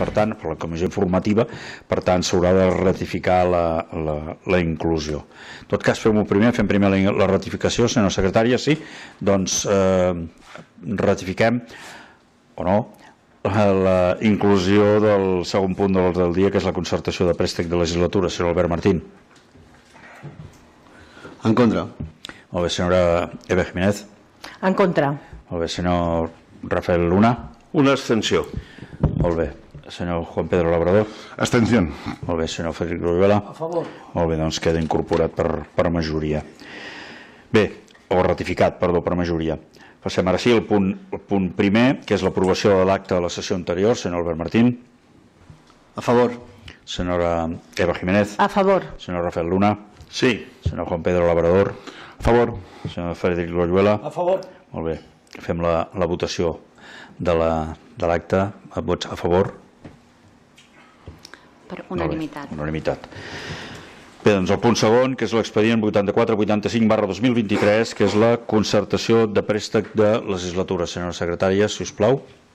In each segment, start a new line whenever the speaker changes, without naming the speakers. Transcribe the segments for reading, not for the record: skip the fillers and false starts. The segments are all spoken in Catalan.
per tant, per la comissió informativa, per tant, s'haurà de ratificar la inclusió. En tot cas, fem primer la ratificació, senyora secretària, sí? Doncs ratifiquem, o no, la inclusió del segon punt de l'ordre del dia, que és la concertació de préstec de legislatura. Senyor Albert Martín.
En contra.
Molt bé, senyora Eva Jiménez.
En contra.
Molt bé, senyor Rafael Luna.
Una abstenció.
Molt bé. Senyor Juan Pedro Labrador.
Abstenció.
Molt bé, senyor Federic Royuela.
A favor.
Molt bé, doncs queda incorporat per majoria. Bé, o ratificat, perdó, per majoria. Passem ara sí al punt primer, que és l'aprovació de l'acte de la sessió anterior. Senyor Albert Martín.
A favor.
Senyora Eva Jiménez.
A favor.
Senyor Rafael Luna.
Sí.
Senyor Juan Pedro Labrador.
A favor.
Senyor Frederic Royuela.
A favor.
Molt bé. Fem la votació de l'acte. Vots a favor?
Per unanimitat.
Unanimitat. Bé, doncs el punt segon, que és l'expedient 8485/2023, que és la concertació de préstec de legislatura. Senyora secretària, si us plau.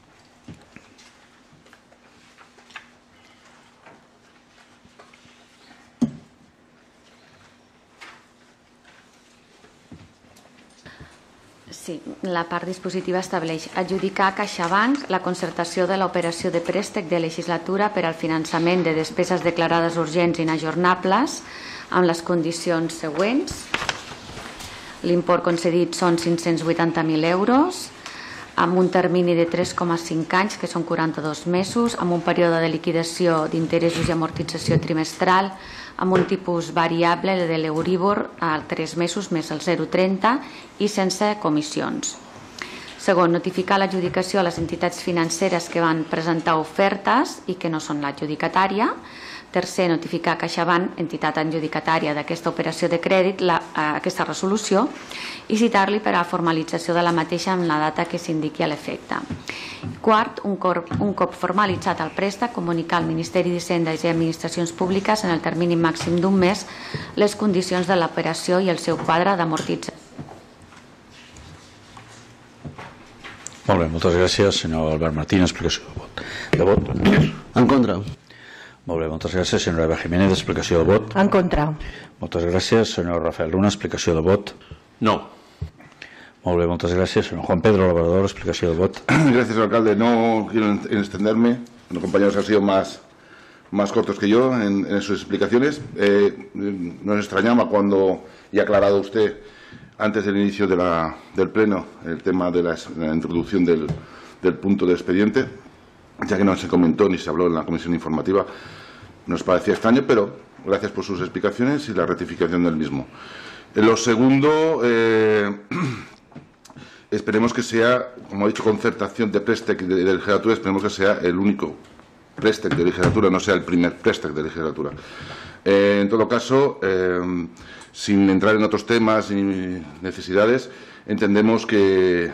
Sí, la part dispositiva estableix adjudicar a CaixaBank la concertació de l'operació de préstec de legislatura per al finançament de despeses declarades urgents i inajornables amb les condicions següents. L'import concedit són 580.000 euros, amb un termini de 3,5 anys, que són 42 mesos, amb un període de liquidació d'interessos i amortització trimestral, amb un tipus variable de l'Euribor a 3 mesos més el 0,30 i sense comissions. Segon, notificar l'adjudicació a les entitats financeres que van presentar ofertes i que no són l'adjudicatària. Tercer, notificar a CaixaBank, entitat adjudicatària d'aquesta operació de crèdit, aquesta resolució i citar-li per a formalització de la mateixa amb la data que s'indiqui a l'efecte. Quart, un cop formalitzat el préstec, comunicar al Ministeri d'Hisenda i Administracions Públiques en el termini màxim d'un mes les condicions de l'operació i el seu quadre d'amortització.
Molt bé, moltes gràcies, senyor Albert Martín. Explicació de vot.
En contra.
Molt bé, moltes gràcies, senyora Eva Jiménez. Explicació de vot.
En contra.
Moltes gràcies, senyor Rafael Luna. Explicació de vot.
No.
Molt bé, moltes gràcies, senyor Juan Pedro Labrador. Explicació de vot.
Gracias, alcalde. No quiero extenderme. Los compañeros han sido más cortos que yo en sus explicaciones. Nos extrañaba cuando ya ha aclarado usted antes del inicio del pleno el tema de la introducción del punto de expediente, ya que no se comentó ni se habló en la comisión informativa. Nos parecía extraño, pero gracias por sus explicaciones y la rectificación del mismo. Lo segundo, esperemos que sea, como ha dicho, concertación de préstec de legislatura, esperemos que sea el único préstec de legislatura, no sea el primer préstec de legislatura. En todo caso, sin entrar en otros temas y necesidades, entendemos que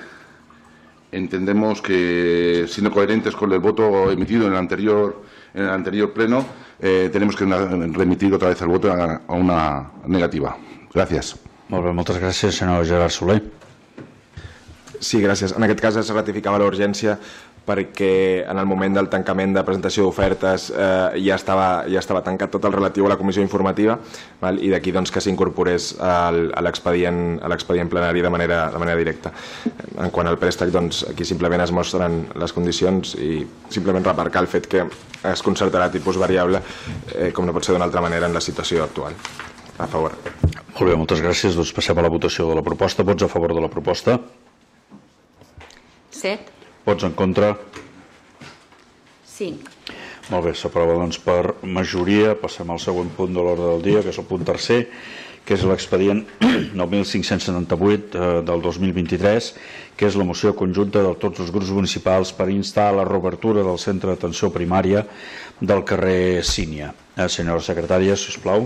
siendo coherentes con el voto emitido en el anterior pleno, tenemos que remitir otra vez el voto a una negativa. Gràcies.
Molt bé, moltes gràcies, senyor Gerard Soler.
Sí, gràcies. En aquest cas es ratificava la urgència perquè en el moment del tancament de presentació d'ofertes ja estava tancat tot el relatiu a la comissió informativa, i d'aquí doncs, que s'incorporés a l'expedient plenari de manera directa. En quant al préstec, doncs, aquí simplement es mostren les condicions i simplement remarcar el fet que es concertarà tipus variable, com no pot ser d'una altra manera en la situació actual. A favor.
Molt bé, moltes gràcies. Doncs passem a la votació de la proposta. Vots a favor de la proposta?
7.
Vots en contra?
5.
Molt bé, s'aprova doncs per majoria. Passem al següent punt de l'ordre del dia, que és el punt tercer, que és l'expedient 9.578 del 2023, que és la moció conjunta de tots els grups municipals per instar a la reobertura del centre d'atenció primària del carrer Sínia. Senyora secretària, si us plau.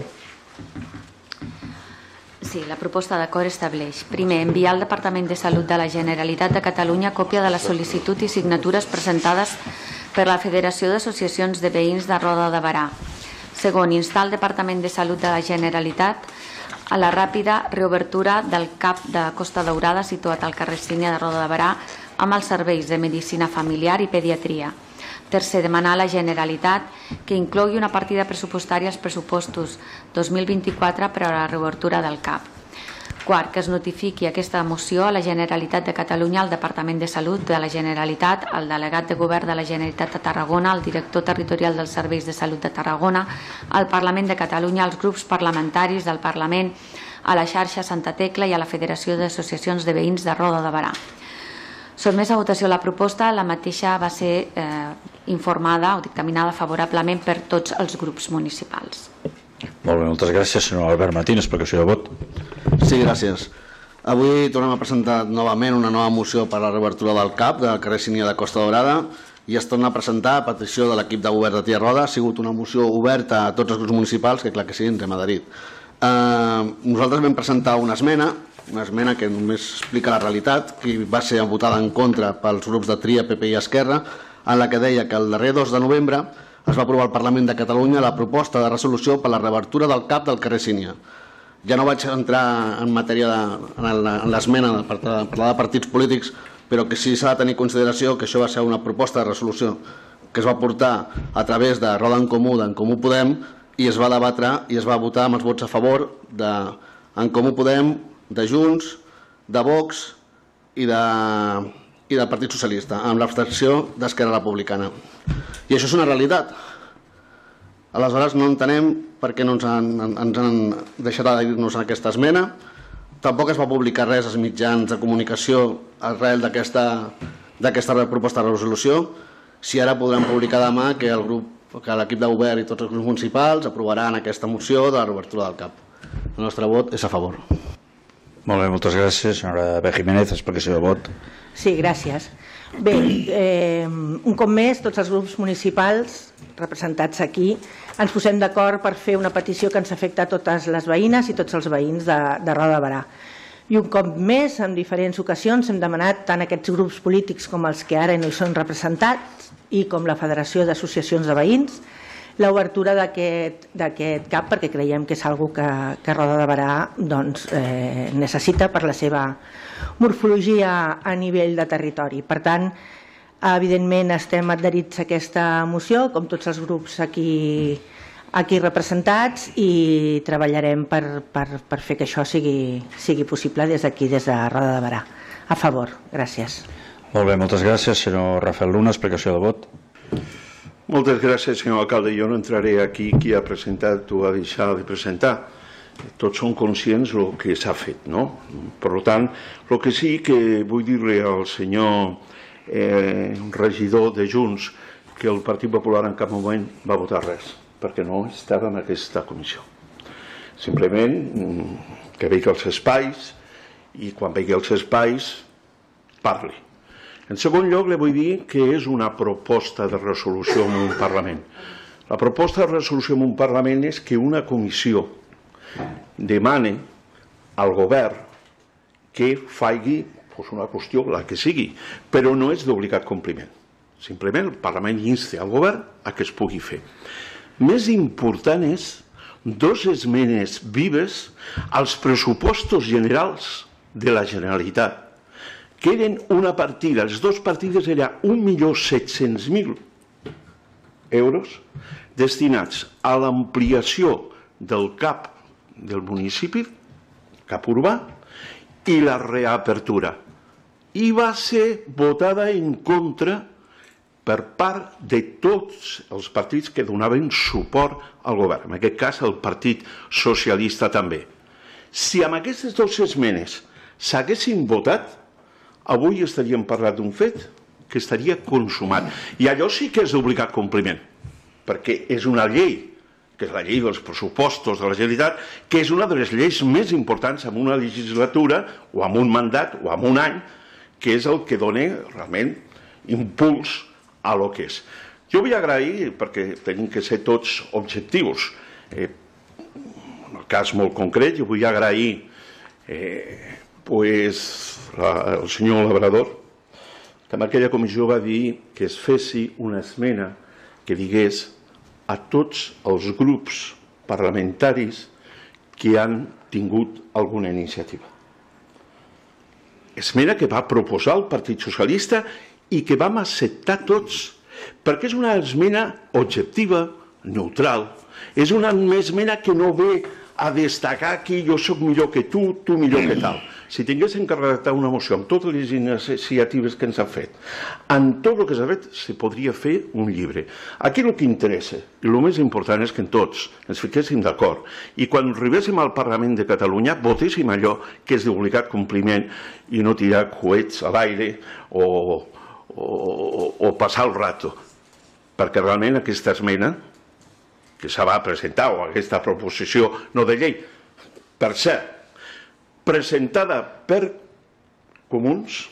Sí, la proposta d'acord estableix: primer, enviar al Departament de Salut de la Generalitat de Catalunya còpia de la sol·licitud i signatures presentades per la Federació d'Associacions de Veïns de Roda de Berà. Segon, instar al Departament de Salut de la Generalitat a la ràpida reobertura del CAP de Costa Daurada situat al carrer Sínia de Roda de Berà amb els serveis de medicina familiar i pediatria. Tercer, demanar a la Generalitat que inclogui una partida pressupostària als pressupostos 2024 per a la reobertura del CAP. Quart, que es notifiqui aquesta moció a la Generalitat de Catalunya, al Departament de Salut de la Generalitat, al delegat de Govern de la Generalitat de Tarragona, al director territorial dels Serveis de Salut de Tarragona, al Parlament de Catalunya, als grups parlamentaris del Parlament, a la xarxa Santa Tecla i a la Federació d'Associacions de Veïns de Roda de Berà. Sotmès a votació la proposta, la mateixa va ser informada o dictaminada favorablement per tots els grups municipals.
Molt bé, moltes gràcies, senyor Albert Martín. Explicació de vot.
Sí, gràcies. Avui tornem a presentar novament una nova moció per a la reobertura del CAP del carrer Sínia de Costa Daurada i es torna a presentar a petició de l'equip de govern de Tia Roda. Ha sigut una moció oberta a tots els grups municipals, que clar que sí, ens hem adherit. Nosaltres vam presentar una esmena que només explica la realitat, que va ser votada en contra pels grups de Tria, PP i Esquerra, en la que deia que el darrer 2 de novembre es va aprovar al Parlament de Catalunya la proposta de resolució per a la reobertura del CAP del carrer Sínia. Ja no vaig entrar en matèria en l'esmena per parlar de partits polítics, però que sí s'ha de tenir en consideració que això va ser una proposta de resolució que es va portar a través de Roda en Comú, d'en Comú Podem, i es va debatre i es va votar amb els vots a favor d'en Comú Podem, de Junts, de Vox i del Partit Socialista, amb l'abstenció d'Esquerra Republicana. I això és una realitat. Aleshores no entenem per què no ens han deixat adherir-nos a aquesta esmena. Tampoc es va publicar res als mitjans de comunicació arrel d'aquesta proposta de resolució. Si ara podrem publicar demà que l'equip de govern i tots els grups municipals aprovaran aquesta moció de la reobertura del CAP. El nostre vot és a favor.
Molt bé, moltes gràcies. Senyora B. Jiménez, explicació de vot.
Sí, gràcies. Bé, un cop més, tots els grups municipals representats aquí ens posem d'acord per fer una petició que ens afecta a totes les veïnes i tots els veïns de Roda de Berà. I un cop més, en diferents ocasions, hem demanat tant aquests grups polítics com els que ara no hi són representats i com la Federació d'Associacions de Veïns l'obertura d'aquest CAP perquè creiem que és una cosa que Roda de Berà necessita per la seva morfologia a nivell de territori. Per tant, evidentment estem adherits a aquesta moció, com tots els grups aquí representats, i treballarem per fer que això sigui possible des d'aquí, des de Roda de Berà. A favor. Gràcies.
Molt bé, moltes gràcies. Senyor Rafael Luna, explicació de vot.
Moltes gràcies, senyor alcalde. Jo no entraré aquí qui ha presentat o ha deixat de presentar. Tots són conscients del que s'ha fet, no? Per tant, el que sí que vull dir-li al senyor regidor de Junts que el Partit Popular en cap moment va votar res, perquè no estava en aquesta comissió. Simplement que vegi els espais i quan vegi els espais parli. En segon lloc, li vull dir que és una proposta de resolució en un Parlament. La proposta de resolució en un Parlament és que una comissió demane al govern que faci una qüestió, la que sigui, però no és d'obligat compliment. Simplement el Parlament insta al govern a que es pugui fer. Més important és 2 esmenes vives als pressupostos generals de la Generalitat, que eren una partida, les 2 partides eren 1.700.000 euros destinats a l'ampliació del CAP del municipi, CAP urbà, i la reapertura. I va ser votada en contra per part de tots els partits que donaven suport al govern, en aquest cas el Partit Socialista també. Si amb aquestes 2 esmenes s'haguessin votat, avui estaríem parlant d'un fet que estaria consumat. I allò sí que és d'obligat compliment, perquè és una llei, que és la llei dels pressupostos de la Generalitat, que és una de les lleis més importants en una legislatura, o en un mandat, o en un any, que és el que dona realment impuls a lo que és. Jo vull agrair, perquè tenim que ser tots objectius, en el cas molt concret, jo vull agrair el senyor Labrador, que en aquella comissió va dir que es fessi una esmena que digués a tots els grups parlamentaris que han tingut alguna iniciativa. Esmena que va proposar el Partit Socialista i que vam acceptar tots perquè és una esmena objectiva, neutral, és una esmena que no ve a destacar que jo sóc millor que tu, tu millor que tal. Si tinguéssim que redactar una moció amb totes les iniciatives que ens han fet, amb tot el que s'ha fet, se podria fer un llibre. Aquí el que interessa, i el més important és que tots ens fiquéssim d'acord, i quan arribéssim al Parlament de Catalunya votéssim allò que és d'obligat compliment i no tirar coets a l'aire o passar el rato. Perquè realment aquesta esmena que se va presentar, o aquesta proposició no de llei, per cert, presentada per Comuns,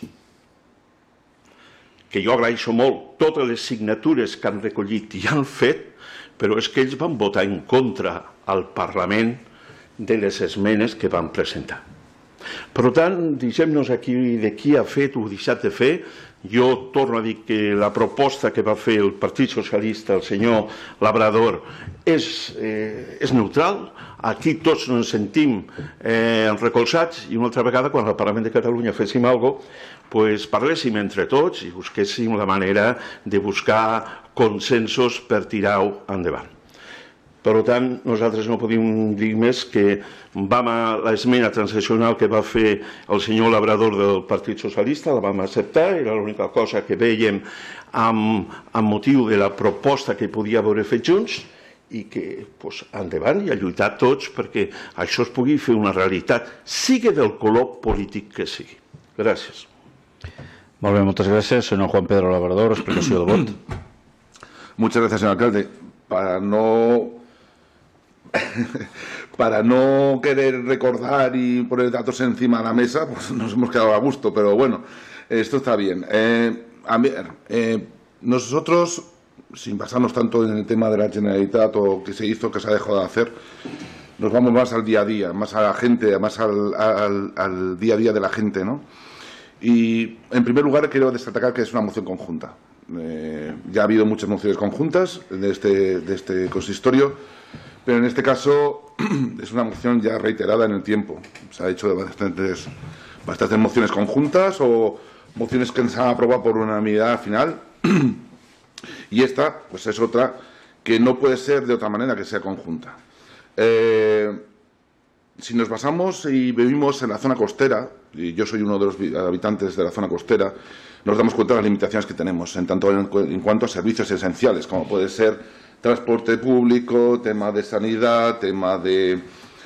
que jo agraeixo molt totes les signatures que han recollit i han fet, però és que ells van votar en contra al Parlament de les esmenes que van presentar. Per tant, deixem-nos aquí de qui ha fet o deixat de fer. Jo torno a dir que la proposta que va fer el Partit Socialista, el senyor Labrador, és neutral. Aquí tots ens sentim recolzats i una altra vegada, quan al Parlament de Catalunya féssim alguna cosa, parléssim entre tots i busquéssim la manera de buscar consensos per tirar-ho endavant. Per tant, nosaltres no podíem dir més que vam a l'esmena transaccional que va fer el senyor Labrador del Partit Socialista, la vam acceptar, era l'única cosa que vèiem amb motiu de la proposta que podia haver fet junts, i que endavant i a lluitar tots perquè això es pugui fer una realitat, sigui del color polític que sigui. Gràcies.
Molt bé, moltes gràcies. Senyor Juan Pedro Labrador, explicació de vot.
Muchas gracias, señor alcalde. Para no querer recordar y poner datos encima de la mesa, pues nos hemos quedado a gusto, pero bueno, esto está bien. Nosotros, sin basarnos tanto en el tema de la Generalitat o que se hizo, que se ha dejado de hacer, nos vamos más al día a día, más a la gente, más al día a día de la gente, ¿no? Y en primer lugar quiero destacar que es una moción conjunta. Ya ha habido muchas mociones conjuntas de este consistorio, pero en este caso es una moción ya reiterada en el tiempo. Se ha hecho de bastantes mociones conjuntas o mociones que se han aprobado por unanimidad final. Y esta, pues es otra que no puede ser de otra manera que sea conjunta. Si nos basamos y vivimos en la zona costera, y yo soy uno de los habitantes de la zona costera, nos damos cuenta de las limitaciones que tenemos en cuanto a servicios esenciales, como puede ser transporte público, tema de sanidad, tema de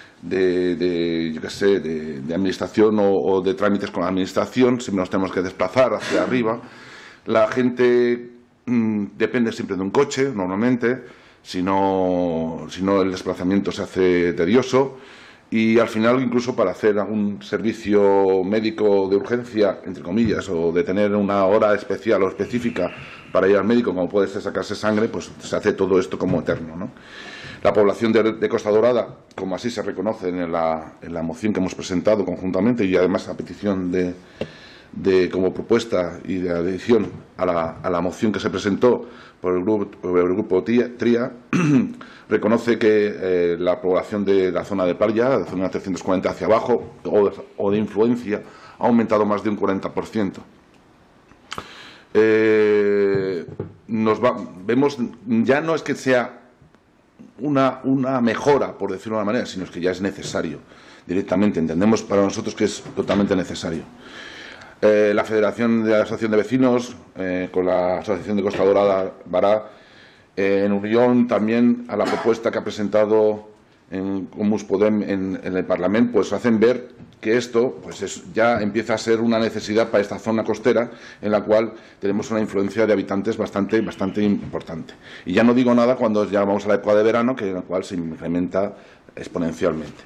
administración o de trámites con la administración. Siempre nos tenemos que desplazar hacia arriba. La gente depende siempre de un coche, normalmente, si no el desplazamiento se hace tedioso. Y al final, incluso para hacer algún servicio médico de urgencia, entre comillas, o de tener una hora especial o específica para ir al médico, como puede ser sacarse sangre, pues se hace todo esto como eterno, ¿no? La población de Costa Dorada, como así se reconoce en la moción que hemos presentado conjuntamente y además a petición como propuesta y de adición a la moción que se presentó por el grupo TRIA, reconoce que la población de la zona de playa, de la zona 340 hacia abajo, o de influencia, ha aumentado más de un 40%. Vemos, ya no es que sea una mejora, por decirlo de una manera, sino es que ya es necesario. Directamente entendemos para nosotros que es totalmente necesario. La Federación de la Asociación de Vecinos, con la Asociación de Costa Dorada, Bará, en unión también a la propuesta que ha presentado en Comuns Podem en el Parlamento, pues hacen ver que esto pues ya empieza a ser una necesidad para esta zona costera, en la cual tenemos una influencia de habitantes bastante importante. Y ya no digo nada cuando ya vamos a la época de verano, en la cual se incrementa exponencialmente.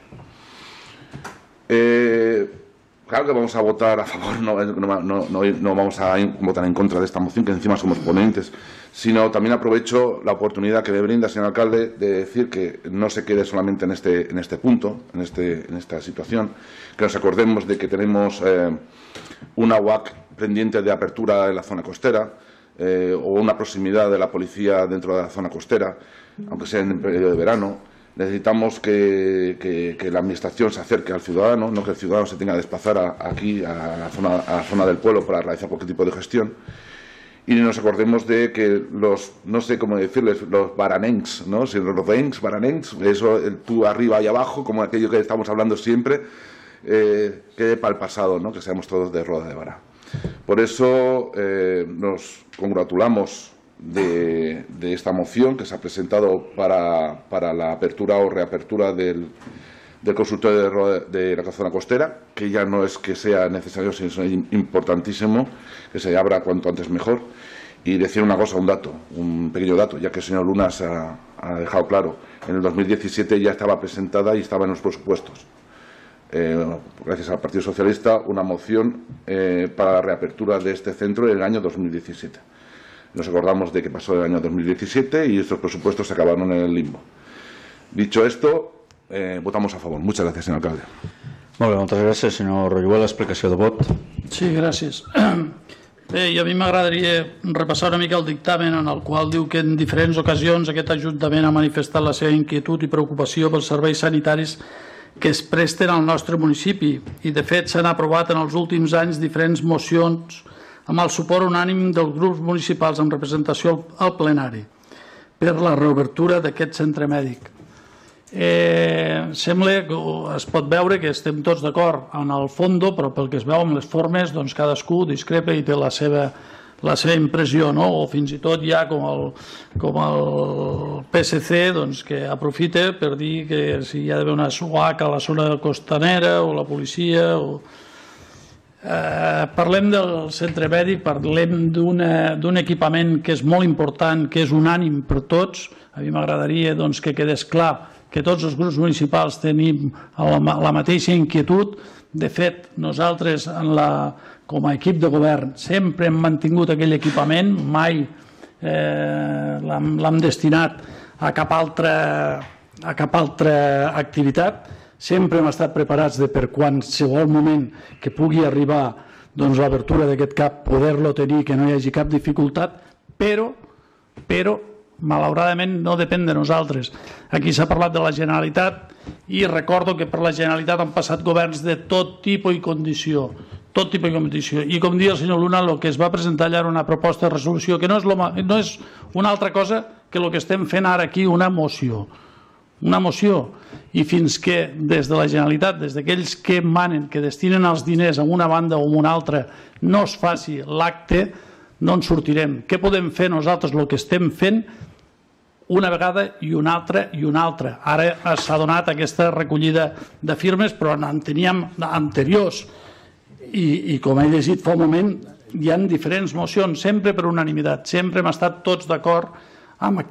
Claro que vamos a votar a favor, no vamos a votar en contra de esta moción, que encima somos ponentes, sino también aprovecho la oportunidad que me brinda, señor alcalde, de decir que no se quede solamente en este punto, en esta situación, que nos acordemos de que tenemos una UAC pendiente de apertura en la zona costera, o una proximidad de la policía dentro de la zona costera, aunque sea en el periodo de verano. Necesitamos que la administración se acerque al ciudadano, no que el ciudadano se tenga que desplazar aquí a la zona del pueblo para realizar cualquier tipo de gestión. y nos acordemos de que los, no sé cómo decirles, los baranencs, ¿no? Si los baranencs, eso, tú arriba y abajo, como aquello que estamos hablando siempre, quede para el pasado, ¿no? Que seamos todos de Roda de Bará. Por eso nos congratulamos de esta moción que se ha presentado para la apertura o reapertura del consultorio de la zona costera, que ya no es que sea necesario, sino es importantísimo que se abra cuanto antes mejor. Y decir una cosa, un dato, un pequeño dato, ya que el señor Lunas ha dejado claro, en el 2017 ya estaba presentada y estaba en los presupuestos, gracias al Partido Socialista, una moción para la reapertura de este centro en el año 2017. Nos acordamos de que pasó el año 2017 y estos presupuestos se acabaron en el limbo. Dicho esto, votamos a favor. Muchas gracias, señor alcalde.
Molt bé, moltes gràcies, senyor Royuel. Explicació de vot.
Sí, gràcies. Bé, i a mi m'agradaria repassar una mica el dictamen en el qual diu que en diferents ocasions aquest Ajuntament ha manifestat la seva inquietud i preocupació pels serveis sanitaris que es presten al nostre municipi i, de fet, s'han aprovat en els últims anys diferents mocions amb el suport unànim dels grups municipals amb representació al plenari per la reobertura d'aquest centre mèdic. Sembla que es pot veure que estem tots d'acord en el fons, però pel que es veu amb les formes, doncs cadascú discrepa i té la seva impressió, no? O fins i tot hi ha com el PSC, doncs, que aprofita per dir que si hi ha d'haver una SUAC a la zona costanera o la policia o... Parlem del centre mèdic, parlem d'un equipament que és molt important, que és unànim per tots. A mi m'agradaria que quedés clar que tots els grups municipals tenim la mateixa inquietud. De fet, nosaltres, com a equip de govern, sempre hem mantingut aquell equipament, mai l'hem destinat a cap altra activitat. Sempre hem estat preparats per qualsevol moment que pugui arribar l'obertura d'aquest CAP, poder-lo tenir, que no hi hagi cap dificultat, però malauradament no depèn de nosaltres. Aquí s'ha parlat de la Generalitat i recordo que per la Generalitat han passat governs de tot tipus i condició. I com diu el senyor Luna, el que es va presentar allà era una proposta de resolució que no és una altra cosa que el que estem fent ara aquí, una moció. I fins que des de la Generalitat, des d'aquells que manen, que destinen els diners a una banda o a una altra, no es faci l'acte, no en sortirem. Què podem fer nosaltres? El que estem fent una vegada i una altra i una altra. Ara s'ha donat aquesta recollida de firmes, però en teníem anteriors. I com he llegit fa un moment, hi ha diferents mocions, sempre per unanimitat. Sempre hem estat tots d'acord amb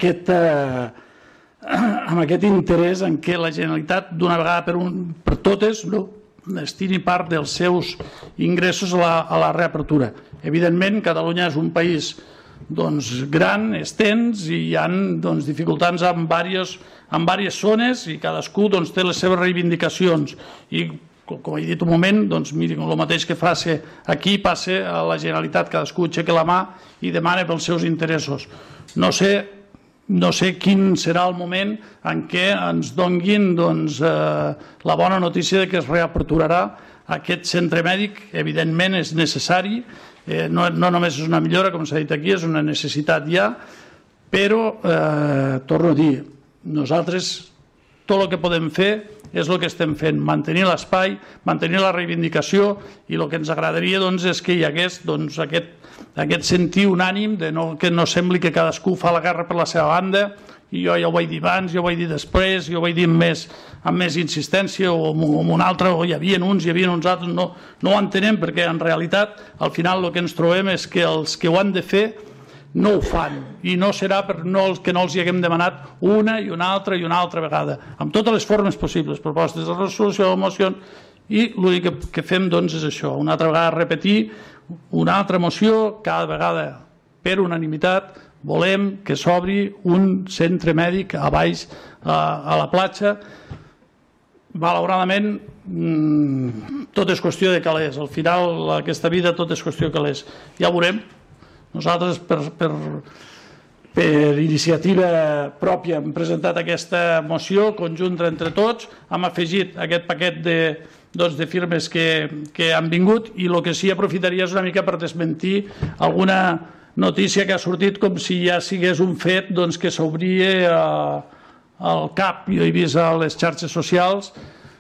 aquest interès en què la Generalitat d'una vegada per totes destini part dels seus ingressos a la reapertura. Evidentment, Catalunya és un país gran, extens, i hi ha dificultats en diverses zones i cadascú té les seves reivindicacions. I, com he dit un moment, mirin, el mateix que passa aquí passa a la Generalitat, cadascú aixeca la mà i demana pels seus interessos. No sé quin serà el moment en què ens donguin la bona notícia que es reaperturarà aquest centre mèdic. Evidentment és necessari, no només és una millora, com s'ha dit aquí, és una necessitat ja, però, torno a dir, nosaltres tot el que podem fer és el que estem fent, mantenir l'espai, mantenir la reivindicació, i el que ens agradaria és que hi hagués aquest sentir unànim, que no sembli que cadascú fa la guerra per la seva banda, i jo ja ho vaig dir abans, jo ho vaig dir després, jo ho vaig dir amb més insistència, o amb un altre, o hi havia uns, hi havia uns altres, no ho entenem, perquè en realitat al final el que ens trobem és que els que ho han de fer no ho fan, i no serà que no els hi haguem demanat una i una altra vegada, amb totes les formes possibles, propostes de resolució, mocions, i l'únic que fem és això, una altra vegada repetir una altra moció, cada vegada per unanimitat volem que s'obri un centre mèdic a baix a la platja. Malauradament tot és qüestió de calés, al final aquesta vida tot és qüestió de calés, ja ho veurem. Nosaltres, per iniciativa pròpia, hem presentat aquesta moció conjunta entre tots, hem afegit aquest paquet de firmes que han vingut, i el que sí aprofitaria és una mica per desmentir alguna notícia que ha sortit com si ja sigués un fet que s'obria al CAP. Jo he vist a les xarxes socials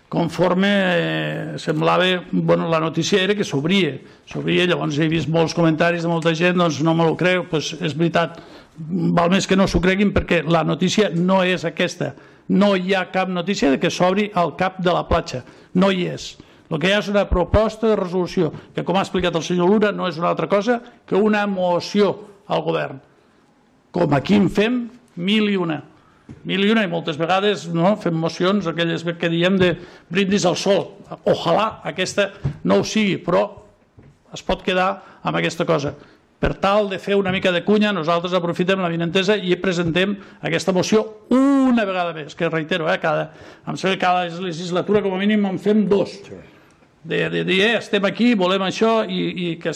conforme semblava, la notícia era que s'obria, llavors he vist molts comentaris de molta gent, doncs no me lo creu, és veritat, val més que no s'ho creguin perquè la notícia no és aquesta, no hi ha cap notícia de que s'obri el CAP de la platja, no hi és. El que hi ha és una proposta de resolució, que com ha explicat el senyor Lura no és una altra cosa que una moció al govern. Com aquí en fem mil i una i moltes vegades fem mocions, aquelles que diem de brindis al sol. Ojalà aquesta no ho sigui, però es pot quedar amb aquesta cosa. Per tal de fer una mica de cunya, nosaltres aprofitem la vinentesa i presentem aquesta moció una vegada més, que reitero, em sembla que cada legislatura com a mínim en fem dos. De dir, estem aquí, volem això i que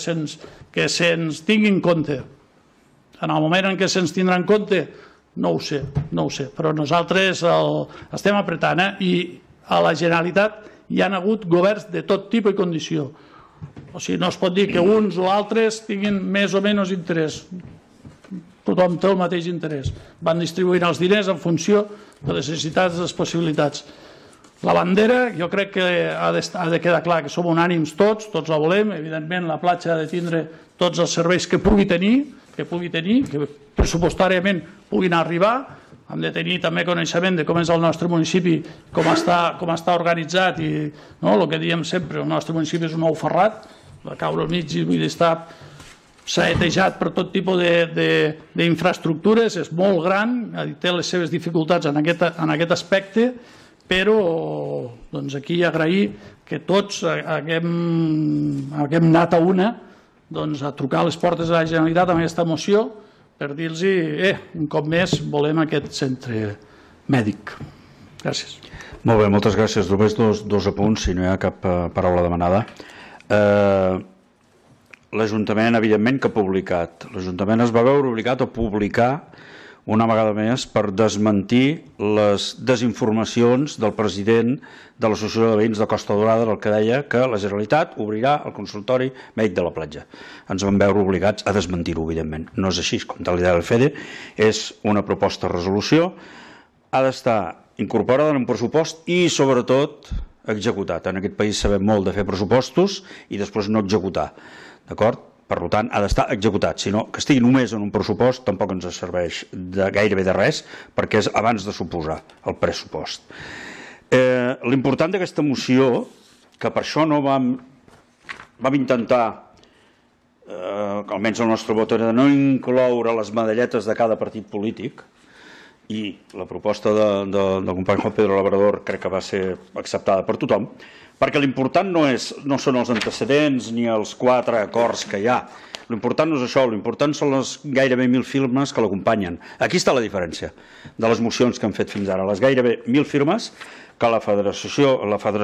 se'ns tingui en compte. En el moment en què se'ns tindrà en compte, no ho sé, però nosaltres estem apretant i a la Generalitat hi ha hagut governs de tot tipus i condició. O sigui, no es pot dir que uns o altres tinguin més o menys interès. Tothom té el mateix interès. Van distribuint els diners en funció de les necessitats i les possibilitats. La bandera, jo crec que ha de quedar clar que som unànims tots la volem, evidentment la platja ha de tindre tots els serveis que pugui tenir, que pressupostàriament puguin arribar, hem de tenir també coneixement de com és el nostre municipi, com està organitzat i el que diem sempre, el nostre municipi és un ou ferrat, de caure al mig i vull dir, està saetejat per tot tipus d'infraestructures, és molt gran, té les seves dificultats en aquest aspecte, però aquí agrair que tots haguem anat a una a trucar a les portes de la Generalitat amb aquesta moció per dir-los, un cop més volem aquest centre mèdic. Gràcies.
Molt bé, moltes gràcies. Només dos apunts, si no hi ha cap paraula demanada. L'Ajuntament, evidentment, que ha publicat. L'Ajuntament es va veure obligat a publicar una vegada més per desmentir les desinformacions del president de l'Associació de Veïns de Costa Daurada, el que deia que la Generalitat obrirà el consultori mèdic de la platja. Ens vam veure obligats a desmentir-ho, evidentment. No és així, com tal idea del FEDE, és una proposta de resolució, ha d'estar incorporada en un pressupost i, sobretot, executat. En aquest país sabem molt de fer pressupostos i després no executar. D'acord? Per tant, ha d'estar executat. Si no, que estigui només en un pressupost tampoc ens serveix gairebé de res, perquè és abans de suposar el pressupost. L'important d'aquesta moció, que per això no vam intentar, almenys el nostre vot era de no incloure les medalletes de cada partit polític, i la proposta del company Juan Pedro Labrador crec que va ser acceptada per tothom, perquè l'important no són els antecedents ni els 4 acords que hi ha. L'important no és això, l'important són les gairebé 1.000 firmes que l'acompanyen. Aquí està la diferència de les mocions que han fet fins ara. Les gairebé 1.000 firmes que la Federació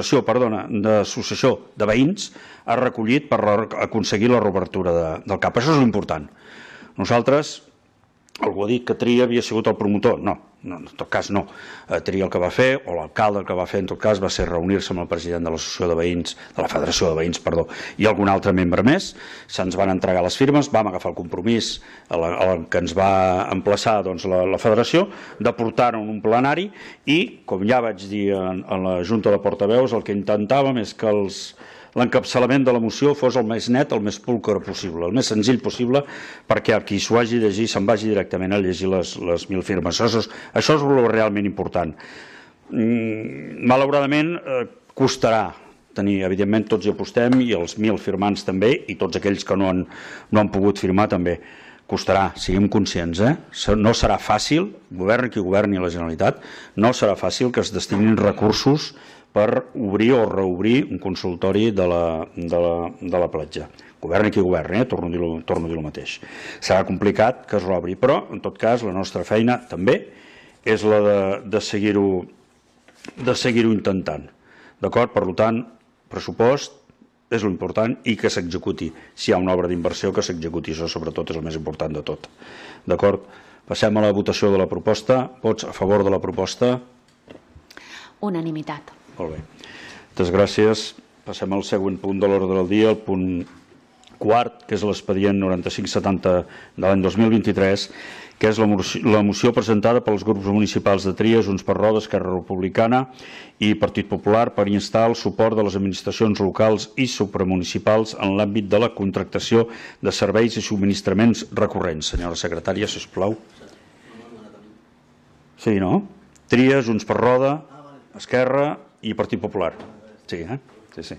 d'Associació de Veïns ha recollit per aconseguir la reobertura del CAP. Això és l'important. Nosaltres, algú ha dit que Tria havia sigut el promotor. No, en tot cas no. Tria el que va fer, o l'alcalde el que va fer en tot cas, va ser reunir-se amb el president de l'Associació de Veïns, de la Federació de Veïns, perdó, i algun altre membre més. Se'ns van entregar les firmes, vam agafar el compromís que ens va emplaçar la Federació de portar-ho en un plenari i, com ja vaig dir a la Junta de Portaveus, el que intentàvem és que l'encapçalament de la moció fos el més net, el més pulcre possible, el més senzill possible, perquè el qui s'ho hagi de llegir se'n vagi directament a llegir les 1.000 firmes. Això és el realment important. Malauradament, costarà tenir, evidentment, tots hi apostem, i els 1.000 firmants també, i tots aquells que no han pogut firmar també. Costarà, siguem conscients, no serà fàcil, governi qui governi a la Generalitat, no serà fàcil que es destinin recursos per obrir o reobrir un consultori de la platja. Governi qui governi, torno a dir el mateix. Serà complicat que es reobri, però, en tot cas, la nostra feina també és la de seguir-ho intentant. D'acord? Per tant, pressupost és l'important i que s'executi. Si hi ha una obra d'inversió, que s'executi. Això, sobretot, és el més important de tot. D'acord? Passem a la votació de la proposta. Vots a favor de la proposta?
Unanimitat.
Molt bé. Moltes gràcies. Passem al següent punt de l'ordre del dia, el punt quart, que és l'expedient 9570 de l'any 2023, que és la moció presentada pels grups municipals de Tria, Junts per Roda, Esquerra Republicana i Partit Popular per instar el suport de les administracions locals i supramunicipals en l'àmbit de la contractació de serveis i subministraments recurrents. Senyora secretària, si us plau. Sí, no? Tria, Junts per Roda, Esquerra i Partit Popular. Sí, sí.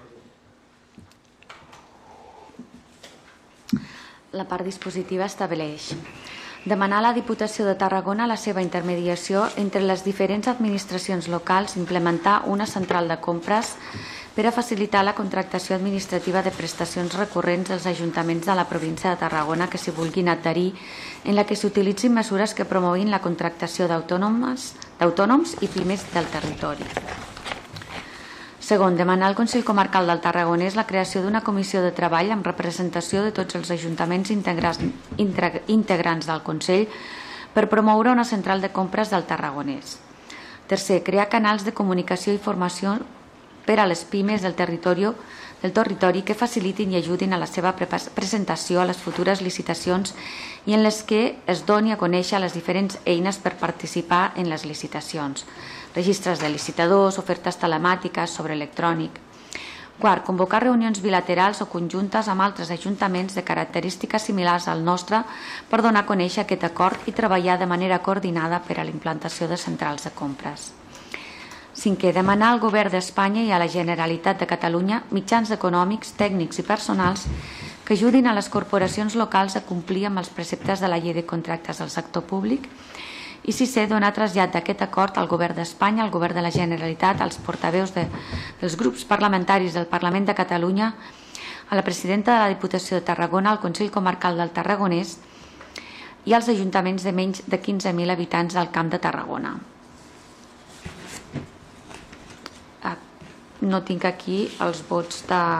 La part dispositiva estableix demanar a la Diputació de Tarragona la seva intermediació entre les diferents administracions locals, implementar una central de compres per a facilitar la contractació administrativa de prestacions recurrents dels ajuntaments de la província de Tarragona que s'hi vulguin adherir, en la que s'utilitzin mesures que promoguin la contractació d'autònoms i pimes del territori. Segon, demanar al Consell Comarcal del Tarragonès la creació d'una comissió de treball amb representació de tots els ajuntaments integrants del Consell per promoure una central de compres del Tarragonès. Tercer, crear canals de comunicació i formació per a les pimes del territori que facilitin i ajudin a la seva presentació a les futures licitacions i en les que es doni a conèixer les diferents eines per participar en les licitacions. Registres de licitadors, ofertes telemàtiques, sobre electrònic. Quart, convocar reunions bilaterals o conjuntes amb altres ajuntaments de característiques similars al nostre per donar a conèixer aquest acord i treballar de manera coordinada per a la implantació de centrals de compres. Cinquè, demanar al Govern d'Espanya i a la Generalitat de Catalunya mitjans econòmics, tècnics i personals que ajudin a les corporacions locals a complir amb els preceptes de la Llei de Contractes del Sector Públic. I sisè, donar trasllat d'aquest acord al Govern d'Espanya, al Govern de la Generalitat, als portaveus dels grups parlamentaris del Parlament de Catalunya, a la presidenta de la Diputació de Tarragona, al Consell Comarcal del Tarragonès i als ajuntaments de menys de 15.000 habitants del Camp de Tarragona. No tinc aquí els vots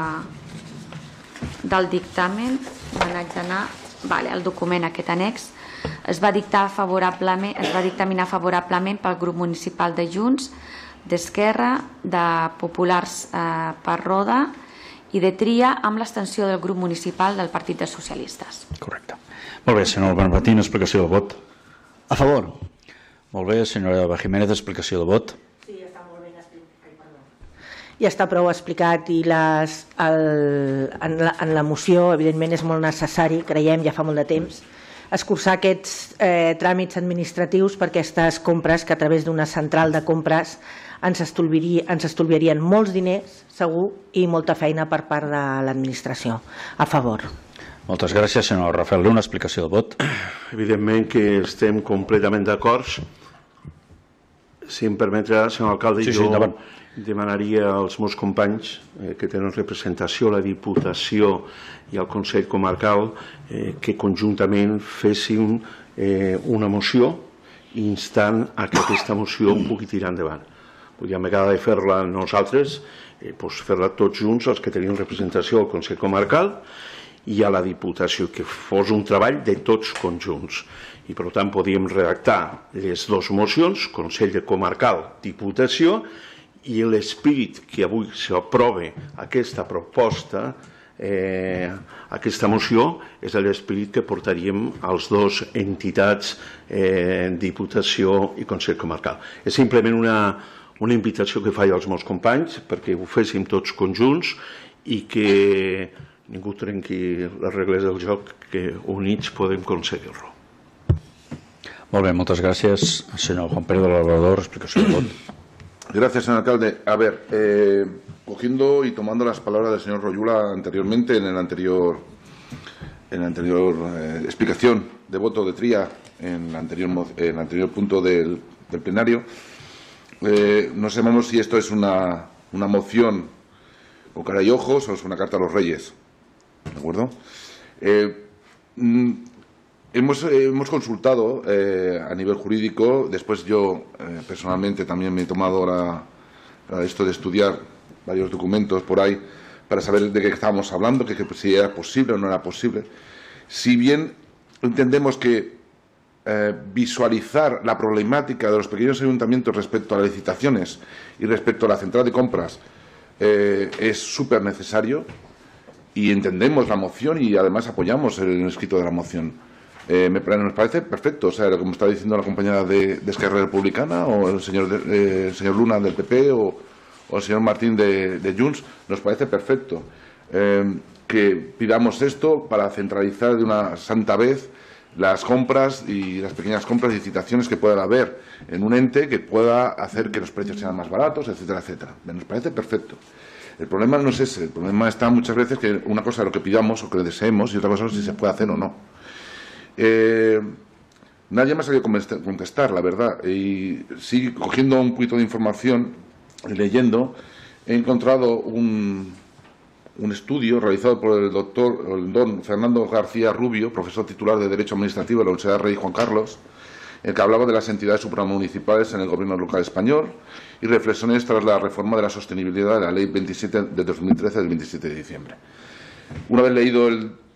del dictamen, me n'haig d'anar al document aquest annex. Es va dictaminar favorablement pel grup municipal de Junts, d'Esquerra, de Populars per Roda i de Tria amb l'extensió del grup municipal del Partit de Socialistes.
Correcte. Molt bé, senyor Benmatín, explicació de vot.
A favor.
Molt bé, senyora Jiménez, explicació de vot.
Sí, està molt ben explicat. Ja està prou explicat i en la moció, evidentment, és molt necessari, creiem, ja fa molt de temps, escurçar aquests tràmits administratius per aquestes compres que a través d'una central de compres ens estalviarien molts diners, segur, i molta feina per part de l'administració. A favor.
Moltes gràcies, senyor Rafael. Una explicació de vot.
Evidentment que estem completament d'acord. Si em permetrà, senyor alcalde, jo demanaria als meus companys que tenen representació a la Diputació i al Consell Comarcal que conjuntament fessin una moció instant a que aquesta moció pugui tirar endavant. Podríem acabar de fer-la nosaltres, fer-la tots junts, els que tenim representació al Consell Comarcal i a la Diputació, que fos un treball de tots conjunts. I per tant podíem redactar les dues mocions, Consell Comarcal, Diputació, i l'esperit que avui s'aprova aquesta proposta, aquesta moció, és l'esperit que portaríem als dos entitats, Diputació i Consell Comarcal. És simplement una invitació que faig als meus companys perquè ho féssim tots conjunts i que ningú trenqui les regles del joc, que units podem aconseguir-lo.
Molt bé, moltes gràcies. Senyor Juan Pérez de Labrador, explicació de vot.
Gracias, señor alcalde. A ver, cogiendo y tomando las palabras del señor Royula anteriormente en la anterior explicación de voto de Tria en el anterior punto del plenario, no sabemos si esto es una moción con cara y ojos o es una carta a los reyes. ¿De acuerdo? Hemos consultado a nivel jurídico, después yo personalmente también me he tomado ahora esto de estudiar varios documentos por ahí para saber de qué estábamos hablando, que si era posible o no era posible. Si bien entendemos que visualizar la problemática de los pequeños ayuntamientos respecto a las licitaciones y respecto a la central de compras es súper necesario, y entendemos la moción y además apoyamos el escrito de la moción. Nos parece perfecto, o sea, como está diciendo la compañera de Esquerra Republicana o el señor Luna del PP o el señor Martín de Junts, nos parece perfecto que pidamos esto para centralizar de una santa vez las compras y las pequeñas compras y licitaciones que puedan haber en un ente que pueda hacer que los precios sean más baratos, etcétera, etcétera. Nos parece perfecto. El problema no es ese, el problema está muchas veces que una cosa es lo que pidamos o que deseemos y otra cosa es si se puede hacer o no. Nadie me ha sabido contestar, la verdad, y sí, cogiendo un poquito de información, leyendo, he encontrado un estudio realizado por el don Fernando García Rubio, profesor titular de Derecho Administrativo de la Universidad Rey Juan Carlos, en el que hablaba de las entidades supramunicipales en el gobierno local español y reflexiones tras la reforma de la sostenibilidad de la Ley 27 de 2013 del 27 de diciembre. Una vez leído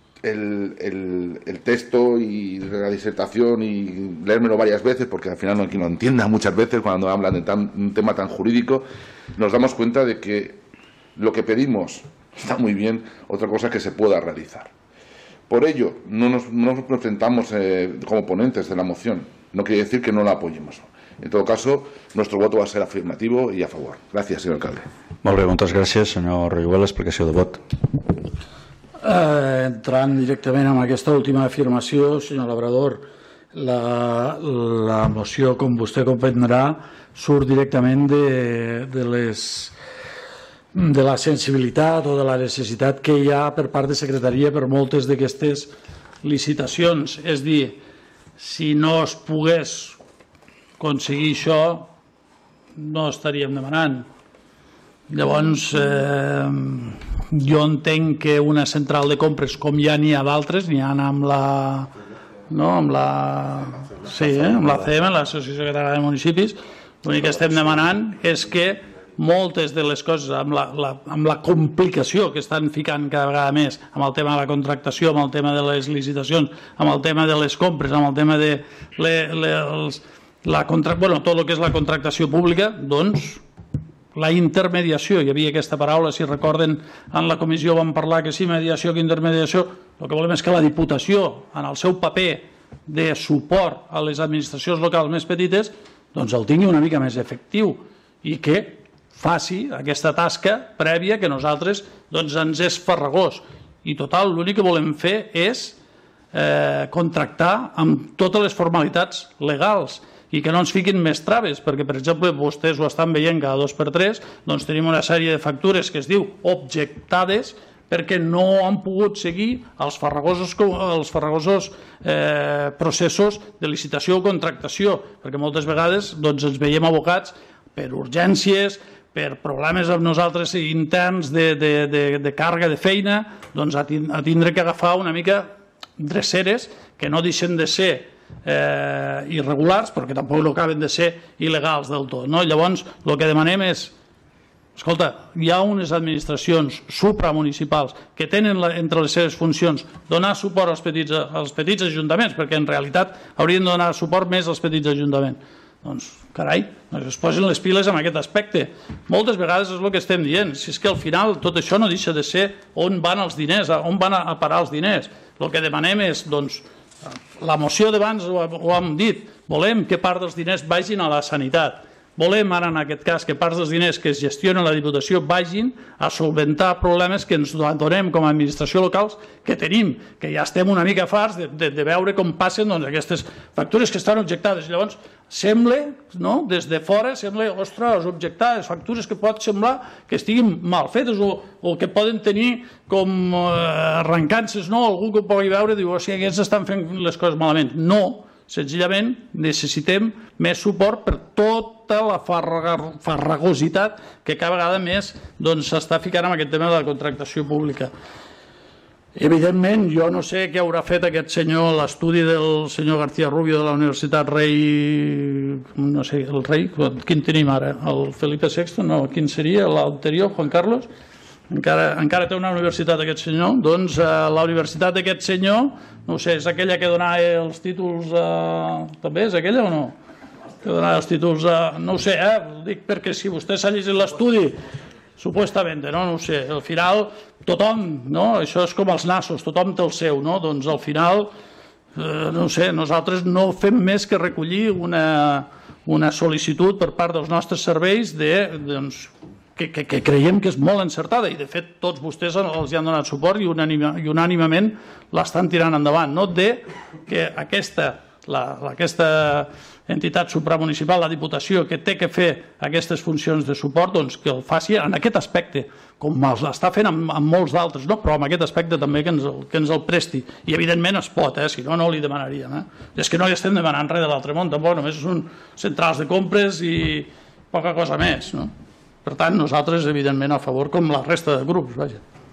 el texto y la disertación y leérmelo varias veces, porque al final no hay quien lo entienda muchas veces cuando hablan de un tema tan jurídico, nos damos cuenta de que lo que pedimos está muy bien, otra cosa es que se pueda realizar. Por ello, no nos presentamos como ponentes de la moción, no quiere decir que no la apoyemos. En todo caso, nuestro voto va a ser afirmativo y a favor. Gràcies, senyor alcalde.
Molt bé, moltes gràcies, senyor Riguel. Explicació de vot.
Entrant directament en aquesta última afirmació, senyor Labrador, la moció, com vostè comprendrà, surt directament de la sensibilitat o de la necessitat que hi ha per part de secretaria per moltes d'aquestes licitacions. És dir, si no es pogués aconseguir això, no estaríem demanant. Llavors, jo entenc que una central de compres, com ja n'hi ha d'altres, n'hi ha amb la CEM, l'Associació Catalana de Municipis, l'únic que estem demanant és que moltes de les coses, amb la complicació que estan ficant cada vegada més, amb el tema de la contractació, amb el tema de les licitacions, amb el tema de les compres, amb el tema de tot el que és la contractació pública, doncs la intermediació, hi havia aquesta paraula, si recorden, en la comissió vam parlar que sí, mediació, que intermediació, el que volem és que la Diputació, en el seu paper de suport a les administracions locals més petites, doncs el tingui una mica més efectiu i que faci aquesta tasca prèvia que nosaltres ens és farragós. I total, l'únic que volem fer és contractar amb totes les formalitats legals i que no ens fiquin més traves, perquè, per exemple, vostès ho estan veient cada 2x3, doncs tenim una sèrie de factures que es diu objectades perquè no han pogut seguir els farragosos processos de licitació o contractació, perquè moltes vegades ens veiem abocats per urgències, per problemes amb nosaltres interns de càrrega de feina, doncs a tindre que agafar una mica dreceres que no deixen de ser irregulars, però que tampoc no acaben de ser il·legals del tot. Llavors, el que demanem és, escolta, hi ha unes administracions supramunicipals que tenen entre les seves funcions donar suport als petits ajuntaments, perquè en realitat haurien de donar suport més als petits ajuntaments. Doncs, carai, es posin les piles en aquest aspecte. Moltes vegades és el que estem dient, si és que al final tot això no deixa de ser on van els diners, on van a parar els diners. El que demanem és, doncs, la moció d'abans ho hem dit, volem que part dels diners vagin a la sanitat. Volem ara, en aquest cas, que part dels diners que es gestionen a la Diputació vagin a solventar problemes que ens donem com a administració locals que tenim, que ja estem una mica farts de veure com passen aquestes factures que estan objectades. Llavors, sembla, des de fora, sembla, ostres, objectades, factures que pot semblar que estiguin mal fetes o que poden tenir com arrencances, algú que ho pugui veure i diu, o sigui, aquests estan fent les coses malament. No, senzillament necessitem més suport per tota la farragositat que cada vegada més s'està ficant en aquest tema de la contractació pública. Evidentment, jo no sé què haurà fet aquest senyor, l'estudi del senyor García Rubio de la Universitat Rei, no sé, el Rei, quin tenim ara? El Felipe VI? No, quin seria? L'anterior, Juan Carlos? Encara té una universitat aquest senyor, doncs la universitat d'aquest senyor, no sé, és aquella que donava els títols, també és aquella o no? Que donava els títols, no ho sé, dic perquè si vostè s'ha llegit l'estudi, supuestamente, no ho sé, al final tothom, no? Això és com els nassos, tothom té el seu, no? Doncs al final, no ho sé, nosaltres no fem més que recollir una sol·licitud per part dels nostres serveis que creiem que és molt encertada i de fet tots vostès els hi han donat suport i unànimament l'estan tirant endavant, no? De que aquesta entitat supramunicipal, la Diputació, que té que fer aquestes funcions de suport, doncs que el faci en aquest aspecte, com l'està fent amb molts d'altres, però en aquest aspecte també que ens el presti. I evidentment es pot, si no, no li demanaríem. És que no li estem demanant res de l'altre món, tampoc, només són centrals de compres i poca cosa més. Per tant, nosaltres, evidentment, a favor, com la resta de grups, vaja.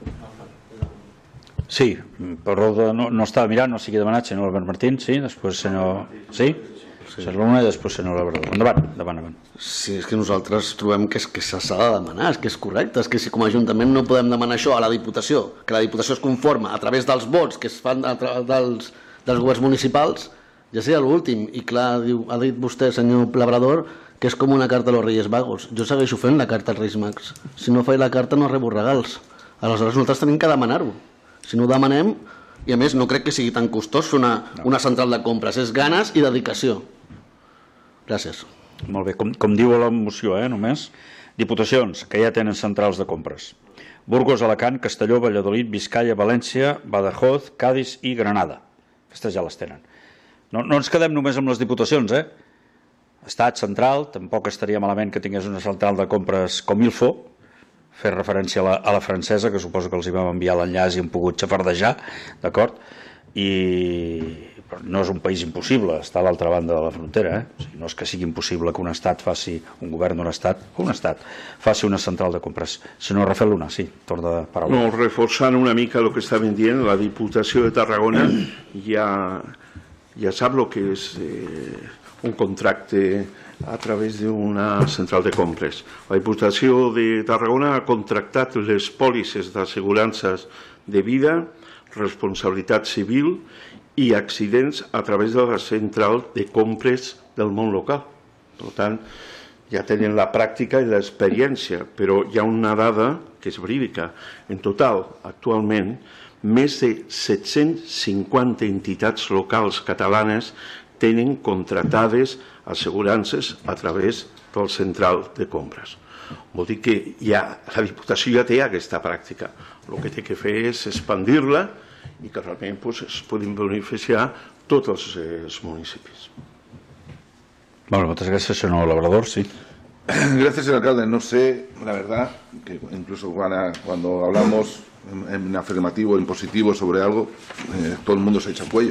Sí, per raó de... No estava mirant, no sé qui ha demanat, senyor Albert Martín, sí, després senyor... Sí? Senyor Luna i després senyor Labrador. Endavant.
Sí, és que nosaltres trobem que s'ha de demanar, és que és correcte, és que si com a Ajuntament no podem demanar això a la Diputació, que la Diputació es conforma a través dels vots que es fan dels governs municipals, ja seria l'últim. I clar, ha dit vostè, senyor Labrador, que és com una carta a los Reyes Magos. Jo segueixo fent la carta als Reis Mags. Si no faig la carta no rebo regals. Aleshores nosaltres tenim que demanar-ho. Si no ho demanem, i a més no crec que sigui tan costós fer una central de compres, és ganes i dedicació. Gràcies.
Molt bé, com diu la moció, només, diputacions que ja tenen centrals de compres. Burgos, Alacant, Castelló, Valladolid, Vizcaya, València, Badajoz, Cádiz i Granada. Aquestes ja les tenen. No ens quedem només amb les diputacions, Estat central, tampoc estaria malament que tingués una central de compres com Ilfo, fer referència a la francesa, que suposo que els hi vam enviar l'enllaç i hem pogut xafardejar, d'acord? I no és un país impossible, està a l'altra banda de la frontera, no és que sigui impossible que un estat faci, un govern d'un estat, faci una central de compres. Senyor Rafael Luna, sí, torna de paraula.
No, reforçant una mica el que estaven dient, la Diputació de Tarragona ja sap el que és un contracte a través d'una central de compres. La Diputació de Tarragona ha contractat les pòlisses d'assegurances de vida, responsabilitat civil i accidents a través de la central de compres del món local. Per tant, ja tenen la pràctica i l'experiència, però hi ha una dada que és verídica. En total, actualment, més de 750 entitats locals catalanes tenen contractades assegurances a través del central de compres. Vol dir que la Diputació ja té aquesta pràctica. El que té que fer és expandir-la i que realment es pueden beneficiar tots els municipis.
Bueno, muchas gracias, señor Labrador, sí.
Gracias, señor alcalde. No sé, la verdad, que incluso cuando hablamos en afirmativo, en positivo sobre algo, todo el mundo se echa cuello.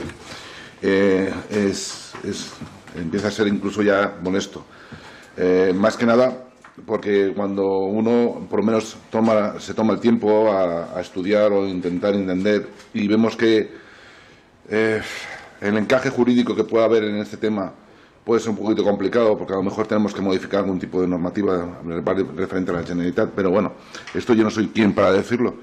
Empieza a ser incluso ya molesto. Más que nada porque cuando uno por lo menos se toma el tiempo a estudiar o intentar entender y vemos que el encaje jurídico que pueda haber en este tema puede ser un poquito complicado porque a lo mejor tenemos que modificar algún tipo de normativa referente a la Generalitat, pero bueno, esto yo no soy quien para decirlo.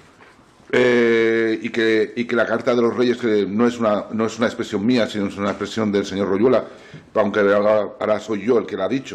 Y que la Carta de los Reyes, que no es una expresión mía, sino es una expresión del señor Royuela, aunque ahora soy yo el que la ha dicho.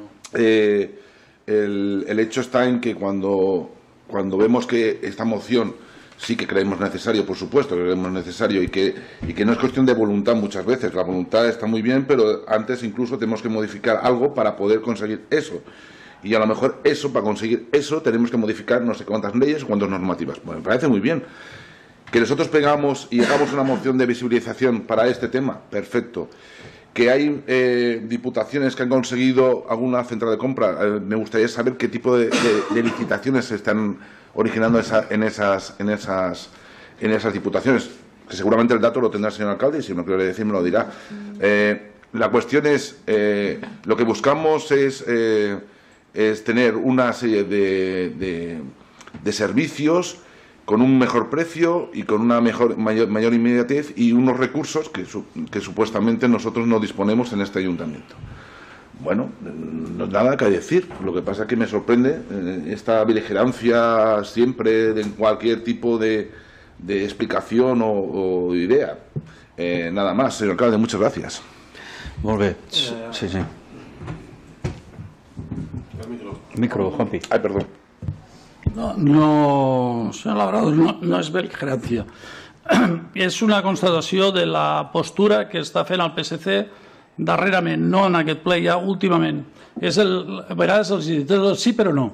El hecho está en que cuando vemos que esta moción sí que creemos necesario, por supuesto que creemos necesario, y que no es cuestión de voluntad muchas veces. La voluntad está muy bien, pero antes incluso tenemos que modificar algo para poder conseguir eso. Y a lo mejor para conseguir eso tenemos que modificar no sé cuántas leyes o cuántas normativas. Bueno, me parece muy bien. Que nosotros pegamos y hagamos una moción de visibilización para este tema, perfecto. Que hay diputaciones que han conseguido alguna central de compra. Me gustaría saber qué tipo de licitaciones se están originando en esas diputaciones. Que seguramente el dato lo tendrá el señor alcalde y si no quiere decir me lo dirá. La cuestión es, lo que buscamos es tener una serie de servicios con un mejor precio y con una mayor inmediatez y unos recursos que supuestamente nosotros no disponemos en este ayuntamiento. Bueno, no hay nada que decir. Lo que pasa es que me sorprende esta beligerancia siempre de cualquier tipo de explicación o idea. Nada más, señor alcalde, muchas gracias.
Molt bé. Sí. Micro, Juanpi.
Ay, perdón.
No, senyor Labrador, no és beligerancia. És una constatació de la postura que està fent el PSC darrerament, no en aquest ple, ja últimament. A vegades els dic sí però no.